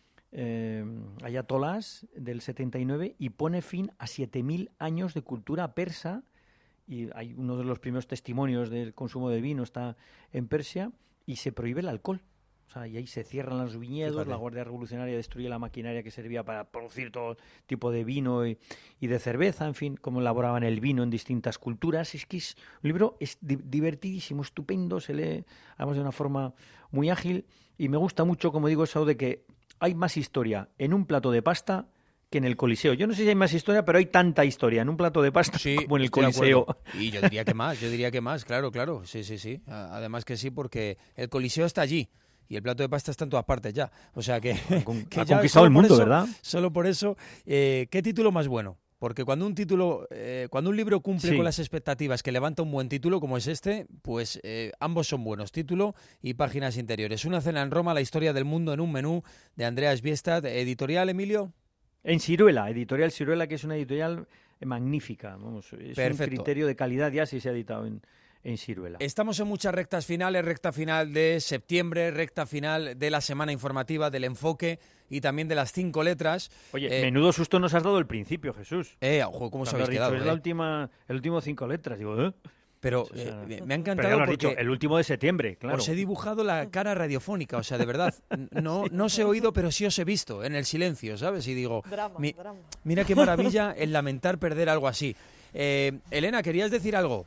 E: eh, ayatolás del setenta y nueve y pone fin a siete mil años de cultura persa. Y hay uno de los primeros testimonios del consumo de vino está en Persia y se prohíbe el alcohol. O sea, y ahí se cierran los viñedos,
B: Fíjate.
E: la Guardia Revolucionaria destruye la maquinaria que servía para producir todo tipo de vino y, y de cerveza, en fin, cómo elaboraban el vino en distintas culturas. Es que es un libro es di- divertidísimo, estupendo, se lee además de una forma muy ágil y me gusta mucho, como digo, eso de que hay más historia en un plato de pasta que en el Coliseo. Yo no sé si hay más historia, pero hay tanta historia en un plato de pasta como en el
B: Estoy de
E: Coliseo.
B: acuerdo. Y yo diría que más, yo diría que más, claro, claro, sí, sí, sí. A- Además que sí, porque el Coliseo está allí y el plato de pasta está en todas partes ya. O sea que, que
E: ha
B: ya
E: conquistado
B: solo
E: el
B: por
E: mundo,
B: eso-
E: ¿verdad?
B: Solo por eso, eh, ¿qué título más bueno? Porque cuando un título, eh, cuando un libro cumple
E: Sí.
B: con las expectativas, que levanta un buen título como es este, pues eh, ambos son buenos, título y páginas interiores. Una cena en Roma, la historia del mundo en un menú, de Andreas Biestad, editorial, Emilio.
E: En Ciruela, editorial Ciruela, que es una editorial magnífica. Vamos, es
B: Perfecto.
E: un criterio de calidad ya si se ha editado en, en Ciruela.
B: Estamos en muchas rectas finales, recta final de septiembre, recta final de la semana informativa, del enfoque y también de las cinco letras.
E: Oye,
B: Eh,
E: menudo susto nos has dado al principio, Jesús.
B: Eh, ojo, ¿cómo os
E: Cuando
B: habéis
E: has dicho,
B: quedado?
E: Es
B: eh?
E: la última, el último cinco letras. Digo, ¿eh?
B: Pero
E: O sea,
B: eh, me ha
E: pero
B: encantado
E: ya lo has
B: porque
E: dicho, el último de septiembre, claro.
B: os he dibujado la cara radiofónica, o sea, de verdad, no, no os he oído, pero sí os he visto en el silencio, ¿sabes? Y digo,
T: Drama,
B: mi-
T: drama.
B: mira qué maravilla el lamentar perder algo así. Eh, Elena, ¿querías decir algo?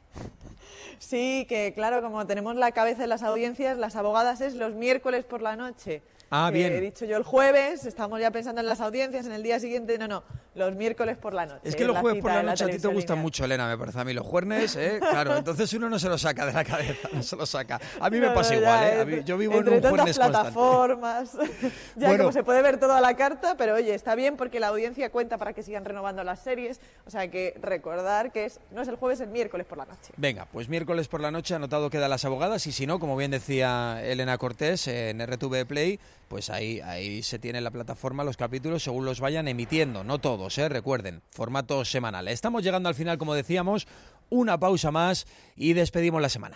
T: Sí, que claro, como tenemos la cabeza en las audiencias, las abogadas es los miércoles por la noche.
B: Ah,
T: Que
B: bien.
T: He dicho yo el jueves, estamos ya pensando en las audiencias, en el día siguiente, no, no, los miércoles por la noche.
B: Es que los jueves por
T: cita
B: la
T: en
B: noche a ti te
T: televisión
B: gustan
T: lineal.
B: mucho, Elena, me parece a mí. Los jueves, ¿eh? Claro, entonces uno no se lo saca de la cabeza, no se lo saca. A mí me
T: No,
B: pasa
T: no,
B: igual,
T: ya,
B: ¿eh? A mí-
T: entre-
B: yo vivo en
T: entre
B: un
T: tantas
B: jueves constante.
T: plataformas, ya
B: Bueno.
T: como se puede ver todo a la carta, pero oye, está bien porque la audiencia cuenta para que sigan renovando las series, o sea que recordar que es no es el jueves, el miércoles por la noche.
B: Venga, pues miércoles por la noche anotado quedan las abogadas y si no, como bien decía Elena Cortés en R T V Play, pues ahí, ahí se tiene en la plataforma los capítulos según los vayan emitiendo, no todos, ¿eh? Recuerden, formato semanal. Estamos llegando al final, como decíamos, una pausa más y despedimos la semana.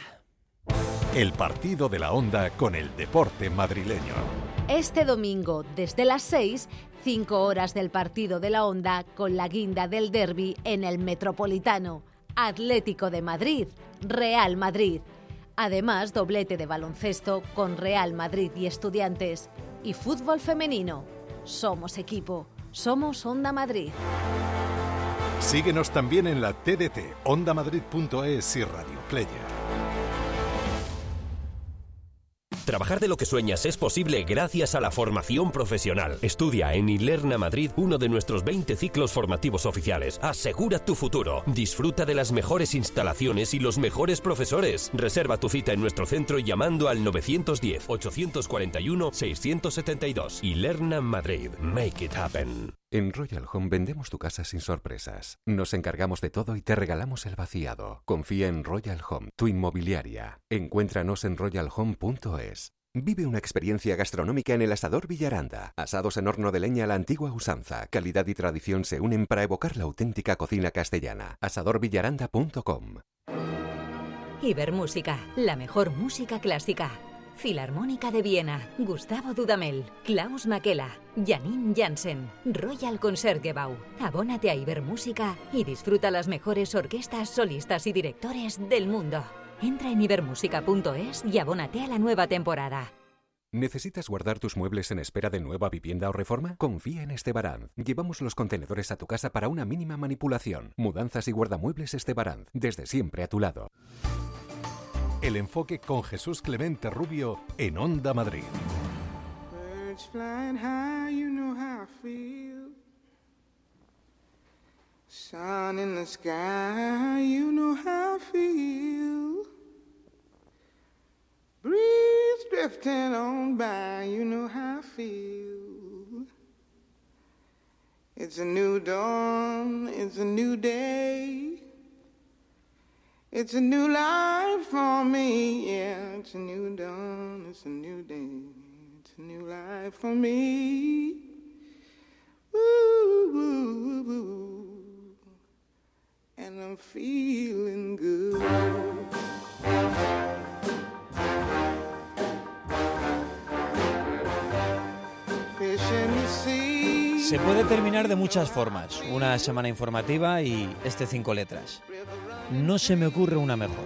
A: El partido de la Onda con el deporte madrileño.
J: Este domingo, desde las seis, cinco horas del partido de la Onda con la guinda del derbi en el Metropolitano. Atlético de Madrid, Real Madrid. Además, doblete de baloncesto con Real Madrid y Estudiantes. Y fútbol femenino. Somos equipo. Somos Onda Madrid.
A: Síguenos también en la T D T, onda madrid punto es y Radio Player.
K: Trabajar de lo que sueñas es posible gracias a la formación profesional. Estudia en Ilerna Madrid uno de nuestros veinte ciclos formativos oficiales. Asegura tu futuro. Disfruta de las mejores instalaciones y los mejores profesores. Reserva tu cita en nuestro centro llamando al nueve uno cero, ocho cuatro uno, seis siete dos. Ilerna Madrid. Make it happen.
P: En Royal Home vendemos tu casa sin sorpresas. Nos encargamos de todo y te regalamos el vaciado. Confía en Royal Home, tu inmobiliaria. Encuéntranos en royal home punto es. Vive una experiencia gastronómica en el Asador Villaranda. Asados en horno de leña a la antigua usanza. Calidad y tradición se unen para evocar la auténtica cocina castellana. asador villaranda punto com.
U: Ibermúsica, la mejor música clásica. Filarmónica de Viena, Gustavo Dudamel, Klaus Makela, Janine Jansen, Royal Concertgebouw. Abónate a Ibermúsica y disfruta las mejores orquestas, solistas y directores del mundo. Entra en ibermúsica punto es y abónate a la nueva temporada.
P: ¿Necesitas guardar tus muebles en espera de nueva vivienda o reforma? Confía en Estebaranz. Llevamos los contenedores a tu casa para una mínima manipulación. Mudanzas y guardamuebles Estebaranz. Desde siempre a tu lado.
A: El enfoque con Jesús Clemente Rubio en Onda Madrid.
C: Birds flying high, you know how I feel. Sun in the sky, you know how I feel. Breeze drifting on by, you know how I feel. It's a new dawn, it's a new day. It's a new life for me, yeah. It's a new dawn, it's a new day. It's a new life for me. Woo, woo, woo. And I'm feeling good. Fish in the sea.
B: Se puede terminar de muchas formas. Una semana informativa y este cinco letras. No se me ocurre una mejor.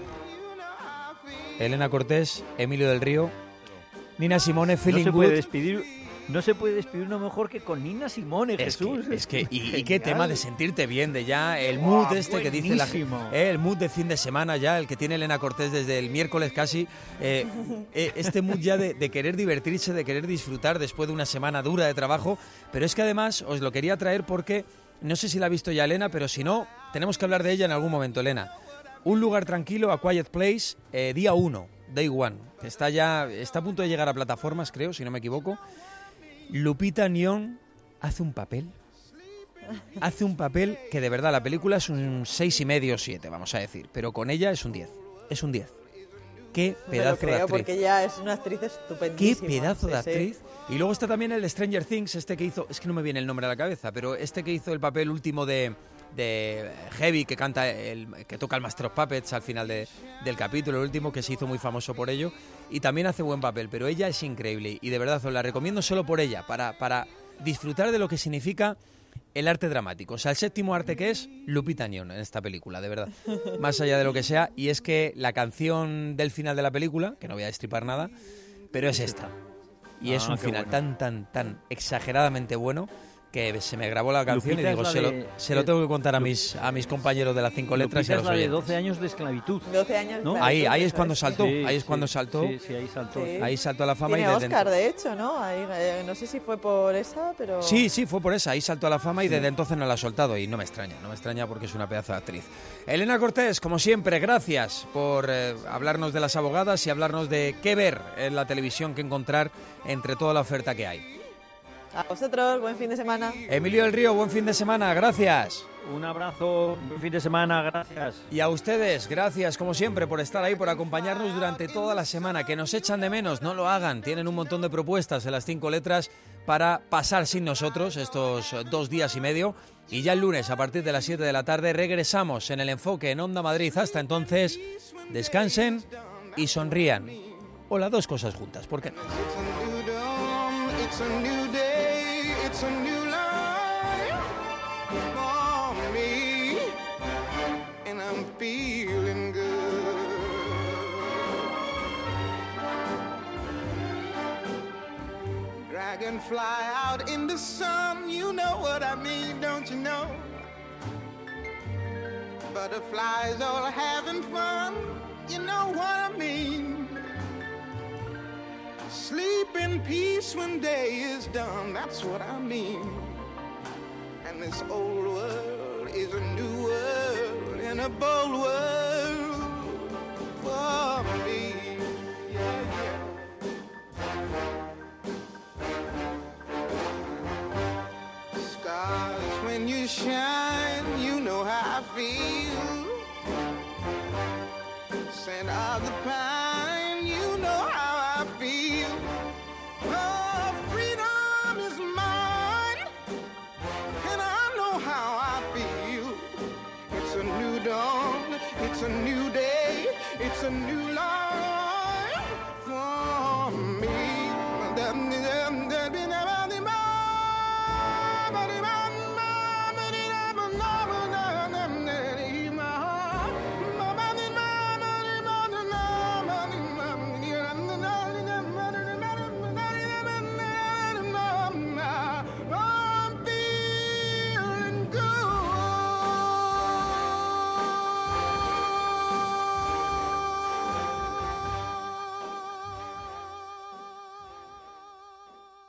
B: Elena Cortés, Emilio del Río, Nina Simone, Feeling
E: no se
B: Good.
E: Puede despedir, no se puede despedir uno mejor que con Nina Simone,
B: es
E: Jesús.
B: Que, es que, y,
E: Genial.
B: y qué tema de sentirte bien, de ya el mood
E: Wow,
B: este que dice la
E: buenísimo.
B: eh, el mood de fin de semana ya, el que tiene Elena Cortés desde el miércoles casi, eh, eh, este mood ya de, de querer divertirse, de querer disfrutar después de una semana dura de trabajo, pero es que además os lo quería traer porque, no sé si la ha visto ya Elena, pero si no, tenemos que hablar de ella en algún momento, Elena. Un lugar tranquilo, A Quiet Place, eh, día uno, Day One, que está ya, está a punto de llegar a plataformas, creo, si no me equivoco. Lupita Nyong'o hace un papel, hace un papel que de verdad la película es un seis y medio, siete, vamos a decir, pero con ella es un diez, es un diez. Qué pedazo
T: creo,
B: de actriz.
T: porque ella es una actriz
B: Qué
T: estupendísima.
B: pedazo de
T: Sí, sí.
B: actriz. Y luego está también el de Stranger Things, este que hizo, es que no me viene el nombre a la cabeza, pero este que hizo el papel último de, de Heavy, que canta, el, que toca el Master of Puppets al final de, del capítulo, el último, que se hizo muy famoso por ello, y también hace buen papel, pero ella es increíble, y de verdad os la recomiendo solo por ella, para, para disfrutar de lo que significa el arte dramático. O sea, el séptimo arte que es Lupita Nyong'o en esta película, de verdad. Más allá de lo que sea, y es que la canción del final de la película, que no voy a destripar nada, pero es esta. Y
E: Ah,
B: es un
E: qué
B: final
E: bueno.
B: tan, tan, tan exageradamente bueno que se me grabó la canción
E: Lupita
B: y digo,
E: es la
B: se,
E: de-
B: lo, se lo tengo que contar a mis, a mis compañeros de las cinco letras y a
E: Lupita es
B: los
E: la de
B: oyentes.
E: doce años de esclavitud.
T: doce años.
E: ¿No?
T: claro,
B: Ahí, ahí
T: eso
B: es cuando saltó,
E: Sí,
B: ahí es
E: sí,
B: cuando saltó.
E: Sí, sí, ahí saltó.
T: Sí.
B: Ahí saltó a la fama
T: Tiene
B: y desde
T: Oscar,
B: ent-
T: de hecho, ¿no? Ahí, eh, no sé si fue por esa, pero...
B: Sí, sí, fue por esa, ahí saltó a la fama y desde entonces no la ha soltado y no me extraña, no me extraña porque es una pedazo de actriz. Elena Cortés, como siempre, gracias por eh, hablarnos de las abogadas y hablarnos de qué ver en la televisión, qué encontrar entre toda la oferta que hay.
T: A vosotros, buen fin de semana.
B: Emilio del Río, buen fin de semana, gracias.
E: Un abrazo, buen fin de semana, gracias.
B: Y a ustedes, gracias como siempre por estar ahí, por acompañarnos durante toda la semana. Que nos echan de menos, no lo hagan. Tienen un montón de propuestas en las cinco letras para pasar sin nosotros estos dos días y medio. Y ya el lunes, a partir de las siete de la tarde, regresamos en el enfoque en Onda Madrid. Hasta entonces, descansen y sonrían. O las dos cosas juntas, ¿por qué no?
C: It's a new day, it's a new life for me, and I'm feeling good. Dragonfly out in the sun, you know what I mean, don't you know? Butterflies all having fun, you know what I mean. Sleep in peace when day is done, that's what I mean. And this old world is a new world and a bold world for me. Yeah, yeah. Stars, when you shine, you know how I feel. Scent of the pine, you know how I feel. Oh, freedom is mine, and I know how I feel. It's a new dawn, it's a new day, it's a new life.